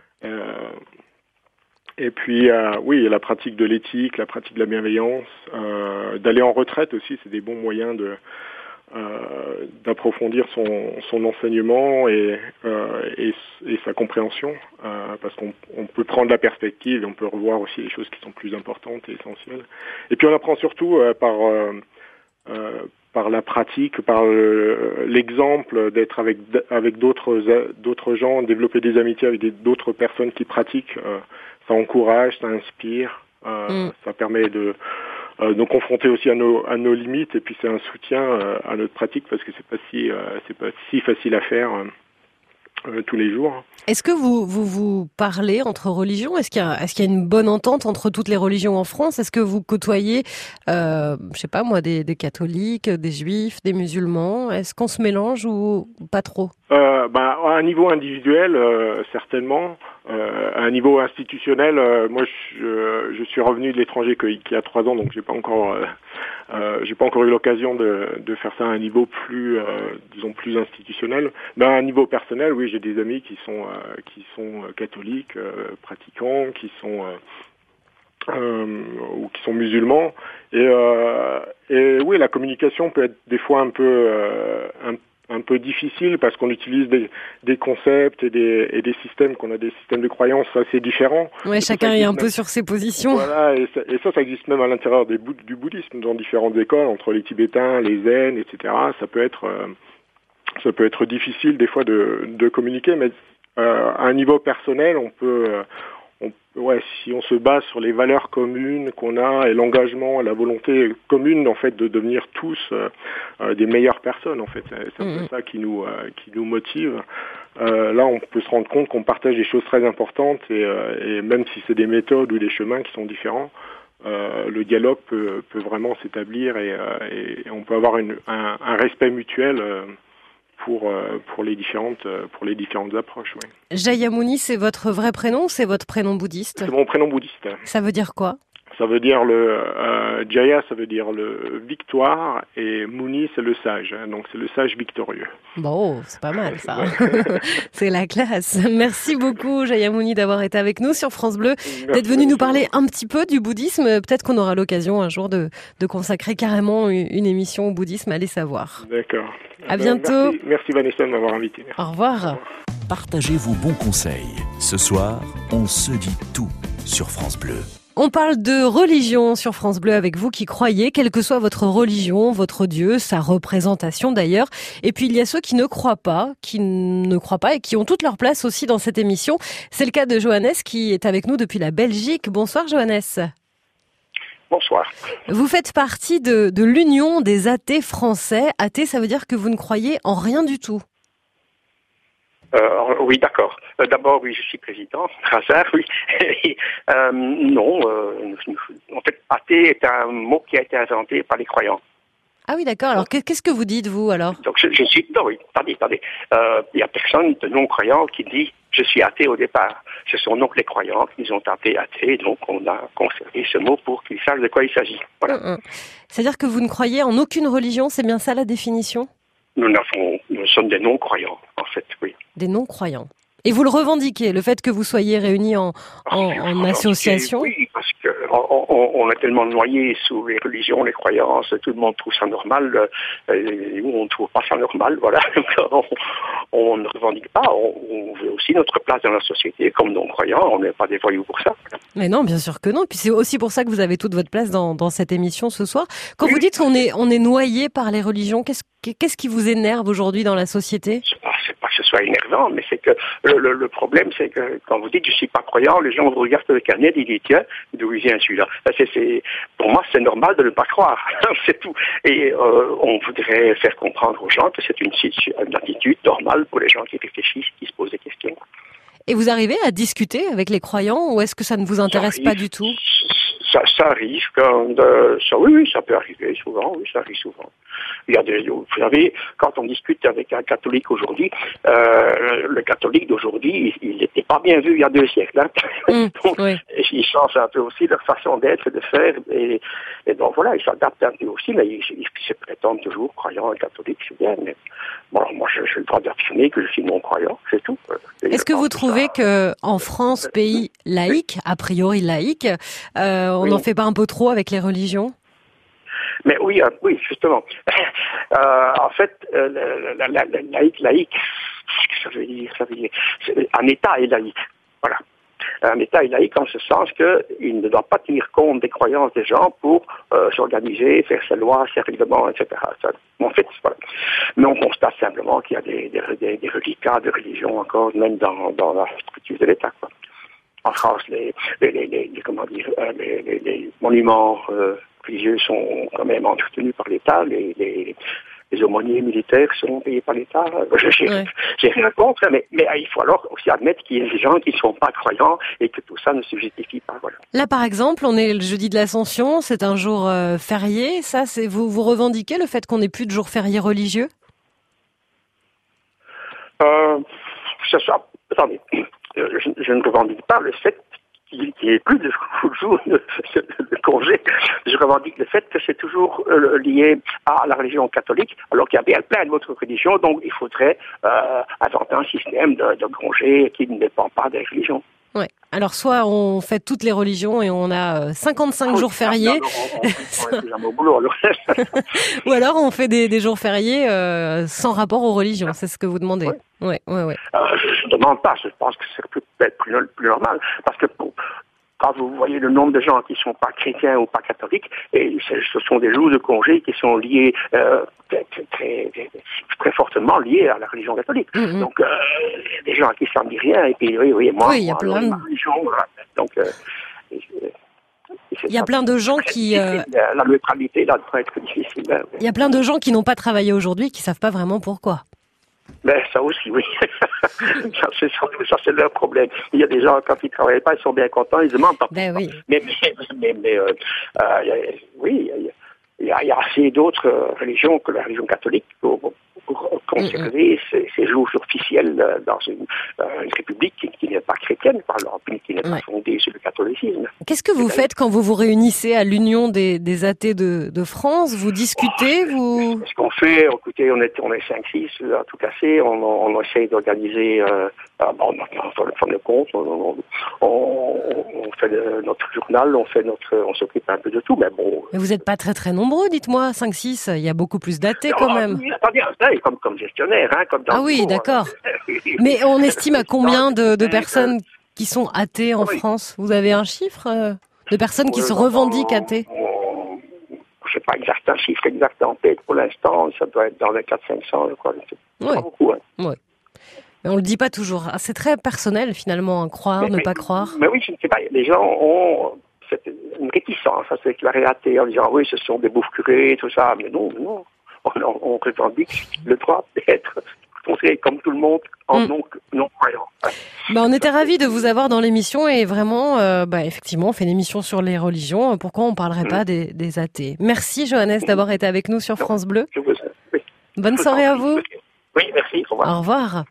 I: Et puis, il y a la pratique de l'éthique, la pratique de la bienveillance, d'aller en retraite aussi, c'est des bons moyens d'approfondir son enseignement et sa compréhension, parce qu'on peut prendre la perspective et on peut revoir aussi les choses qui sont plus importantes et essentielles. Et puis on apprend surtout par la pratique, par l'exemple d'être avec d'autres gens, développer des amitiés avec d'autres personnes qui pratiquent. Ça encourage, ça inspire, ça permet de nous confronter aussi à nos limites, et puis c'est un soutien à notre pratique parce que c'est pas si facile à faire tous les jours.
B: Est-ce que vous parlez entre religions? Est-ce qu'il y a une bonne entente entre toutes les religions en France? Est-ce que vous côtoyez, je sais pas moi, des catholiques, des juifs, des musulmans? Est-ce qu'on se mélange ou pas trop?
I: À un niveau individuel, certainement. À un niveau institutionnel, moi je suis revenu de l'étranger qu'il y a 3 ans, donc j'ai pas encore eu l'occasion de faire ça à un niveau plus plus institutionnel. Mais à un niveau personnel, oui, j'ai des amis qui sont catholiques, pratiquants, qui sont musulmans, et oui, la communication peut être des fois un un peu difficile parce qu'on utilise des concepts et des systèmes qu'on a des systèmes de croyances assez différents.
B: Ouais, chacun est un peu sur ses positions.
I: Voilà, et ça existe même à l'intérieur du bouddhisme, dans différentes écoles, entre les Tibétains, les Zen, etc. Ça peut être difficile des fois de communiquer, mais à un niveau personnel, si on se base sur les valeurs communes qu'on a et l'engagement, la volonté commune en fait de devenir tous des meilleures personnes en fait, c'est un peu ça qui nous motive. Là, on peut se rendre compte qu'on partage des choses très importantes et même si c'est des méthodes ou des chemins qui sont différents, le dialogue peut vraiment s'établir et on peut avoir un respect mutuel. Pour les différentes approches. Oui.
B: Jayamuni, c'est votre vrai prénom ou c'est votre prénom bouddhiste ?
I: C'est mon prénom bouddhiste.
B: Ça veut dire quoi ?
I: Ça veut dire Jaya, ça veut dire le victoire, et Muni, c'est le sage. Donc c'est le sage victorieux.
B: Bon, c'est pas mal ça. C'est la classe. Merci beaucoup Jayamuni d'avoir été avec nous sur France Bleu, d'être venu nous parler un petit peu du bouddhisme. Peut-être qu'on aura l'occasion un jour de consacrer carrément une émission au bouddhisme, allez savoir.
I: D'accord.
B: À bientôt.
I: Merci Vanessa de m'avoir invité. Merci.
B: Au revoir.
A: Partagez vos bons conseils. Ce soir, on se dit tout sur France Bleu.
B: On parle de religion sur France Bleu avec vous qui croyez, quelle que soit votre religion, votre Dieu, sa représentation d'ailleurs. Et puis il y a ceux qui ne croient pas et qui ont toute leur place aussi dans cette émission. C'est le cas de Johannes qui est avec nous depuis la Belgique. Bonsoir Johannes.
J: Bonsoir.
B: Vous faites partie de l'Union des athées français. Athée, ça veut dire que vous ne croyez en rien du tout.
J: Oui, d'accord. D'abord, oui, je suis président, par hasard, oui. Non, en fait, athée est un mot qui a été inventé par les croyants.
B: Ah oui, d'accord. Alors, qu'est-ce que vous dites, vous, alors ?
J: Donc, je suis... Non, oui, attendez. Il y a personne de non-croyant qui dit « je suis athée » au départ. Ce sont donc les croyants qui nous ont appelés athées, donc on a conservé ce mot pour qu'ils sachent de quoi il s'agit. Voilà.
B: C'est-à-dire que vous ne croyez en aucune religion, c'est bien ça la définition ?
J: Nous sommes des non-croyants, en fait, oui.
B: Des non-croyants. Et vous le revendiquez, le fait que vous soyez réunis en association ?
J: Oui, parce que on est tellement noyé sous les religions, les croyances, tout le monde trouve ça normal, nous on ne trouve pas ça normal, voilà. On ne revendique pas, on veut aussi notre place dans la société comme non-croyants, on n'est pas des voyous pour ça.
B: Mais non, bien sûr que non, puis c'est aussi pour ça que vous avez toute votre place dans cette émission ce soir. Quand vous dites qu'on est noyé par les religions, qu'est-ce qui vous énerve aujourd'hui dans la société ?
J: C'est pas que ce soit énervant, mais c'est que le problème, c'est que quand vous dites je suis pas croyant, les gens vous regardent avec un nez et disent tiens, d'où il vient celui-là. Pour moi, c'est normal de ne pas croire, c'est tout. Et on voudrait faire comprendre aux gens que c'est une attitude normale pour les gens qui réfléchissent, qui se posent des questions.
B: Et vous arrivez à discuter avec les croyants ou est-ce que ça ne vous intéresse pas du tout ?
J: Ça arrive oui, ça peut arriver souvent, oui, ça arrive souvent. Vous savez, quand on discute avec un catholique aujourd'hui, le catholique d'aujourd'hui, il n'était pas bien vu il y a 2 siècles. Hein. Donc, oui. Ils changent un peu aussi leur façon d'être, de faire, et donc voilà, ils s'adaptent un peu aussi, mais ils se prétendent toujours croyants et catholiques, c'est bien, mais bon, moi j'ai le droit d'affirmer que je suis non-croyant, c'est tout.
B: Est-ce que vous trouvez que en France, pays laïque, a priori laïque, on n'en fait pas un peu trop avec les religions ?
J: Mais oui, justement. En fait, laïque, ça veut dire, un État est laïque. Voilà. Un État est laïque en ce sens qu'il ne doit pas tenir compte des croyances des gens pour s'organiser, faire ses lois, ses règlements, etc. En fait, voilà. Mais on constate simplement qu'il y a des reliquats de religion encore, même dans la structure de l'État, quoi. En France, les monuments religieux sont quand même entretenus par l'État, les aumôniers militaires sont payés par l'État. J'ai rien contre, mais il faut alors aussi admettre qu'il y a des gens qui ne sont pas croyants et que tout ça ne se justifie pas. Voilà.
B: Là, par exemple, on est le jeudi de l'Ascension, c'est un jour férié. Ça, vous revendiquez le fait qu'on n'ait plus de jours fériés religieux ?
J: Attendez, je ne revendique pas le fait qu'il n'y ait plus de jours de congé. Je revendique le fait que c'est toujours lié à la religion catholique, alors qu'il y a bien plein d'autres religions, donc il faudrait inventer un système de congé qui ne dépend pas des religions.
B: Ouais. Alors soit on fait toutes les religions et on a 55 jours fériés, ou alors on fait des jours fériés sans rapport aux religions. C'est ce que vous demandez. Ouais.
J: Je ne demande pas. Je pense que c'est peut-être plus normal, parce que quand vous voyez le nombre de gens qui ne sont pas chrétiens ou pas catholiques, et ce sont des jours de congé qui sont liés très fortement liés à la religion catholique. Donc, des gens qui ne s'en disent rien, et puis moi,
B: il y a plein de
J: religion, voilà. Donc,
B: il y a plein de gens qui...
J: La neutralité, là, doit être difficile. Hein.
B: Il y a plein de gens qui n'ont pas travaillé aujourd'hui, qui ne savent pas vraiment pourquoi.
J: Ben, ça aussi, oui. ça, c'est leur problème. Il y a des gens, quand ils ne travaillent pas, ils sont bien contents, ils demandent pas.
B: Ben oui.
J: Oui, il y a assez d'autres religions que la religion catholique pour conserver ces jours officiels dans une république qui n'est pas chrétienne, par exemple, qui n'est pas fondée sur le catholicisme.
B: Qu'est-ce que vous faites quand vous vous réunissez à l'Union des athées de France? Vous discutez,
J: Ce qu'on fait, écoutez, on est 5-6 à tout casser, on essaye d'organiser, on fait le compte, on fait notre journal, on s'occupe un peu de tout, mais bon...
B: Mais vous n'êtes pas très très nombreux, dites-moi, 5-6, il y a beaucoup plus d'athées quand même.
J: Comme gestionnaire, hein, comme dans
B: Ah oui, d'accord. Mais on estime à combien de personnes qui sont athées en France? Vous avez un chiffre de personnes qui se revendiquent athées?
J: Je sais pas un chiffre exact en tête pour l'instant, ça doit être dans les 400-500, je crois. C'est pas beaucoup. Hein.
B: Ouais. Mais on le dit pas toujours. Ah, c'est très personnel finalement, hein, croire, ne pas croire.
J: Mais oui, je ne sais pas. Les gens ont une réticence à se déclarer athée en disant oui, ce sont des bouffes curés, tout ça. Mais non. On revendique le droit d'être considéré comme tout le monde en non-croyant.
B: On était ravis de vous avoir dans l'émission et vraiment, effectivement, on fait une émission sur les religions. Pourquoi on ne parlerait pas des athées? Merci Johannes d'avoir été avec nous sur France Bleu.
J: Je vous en prie.
B: Bonne soirée à vous.
J: Oui, merci. Au revoir.
B: Au revoir.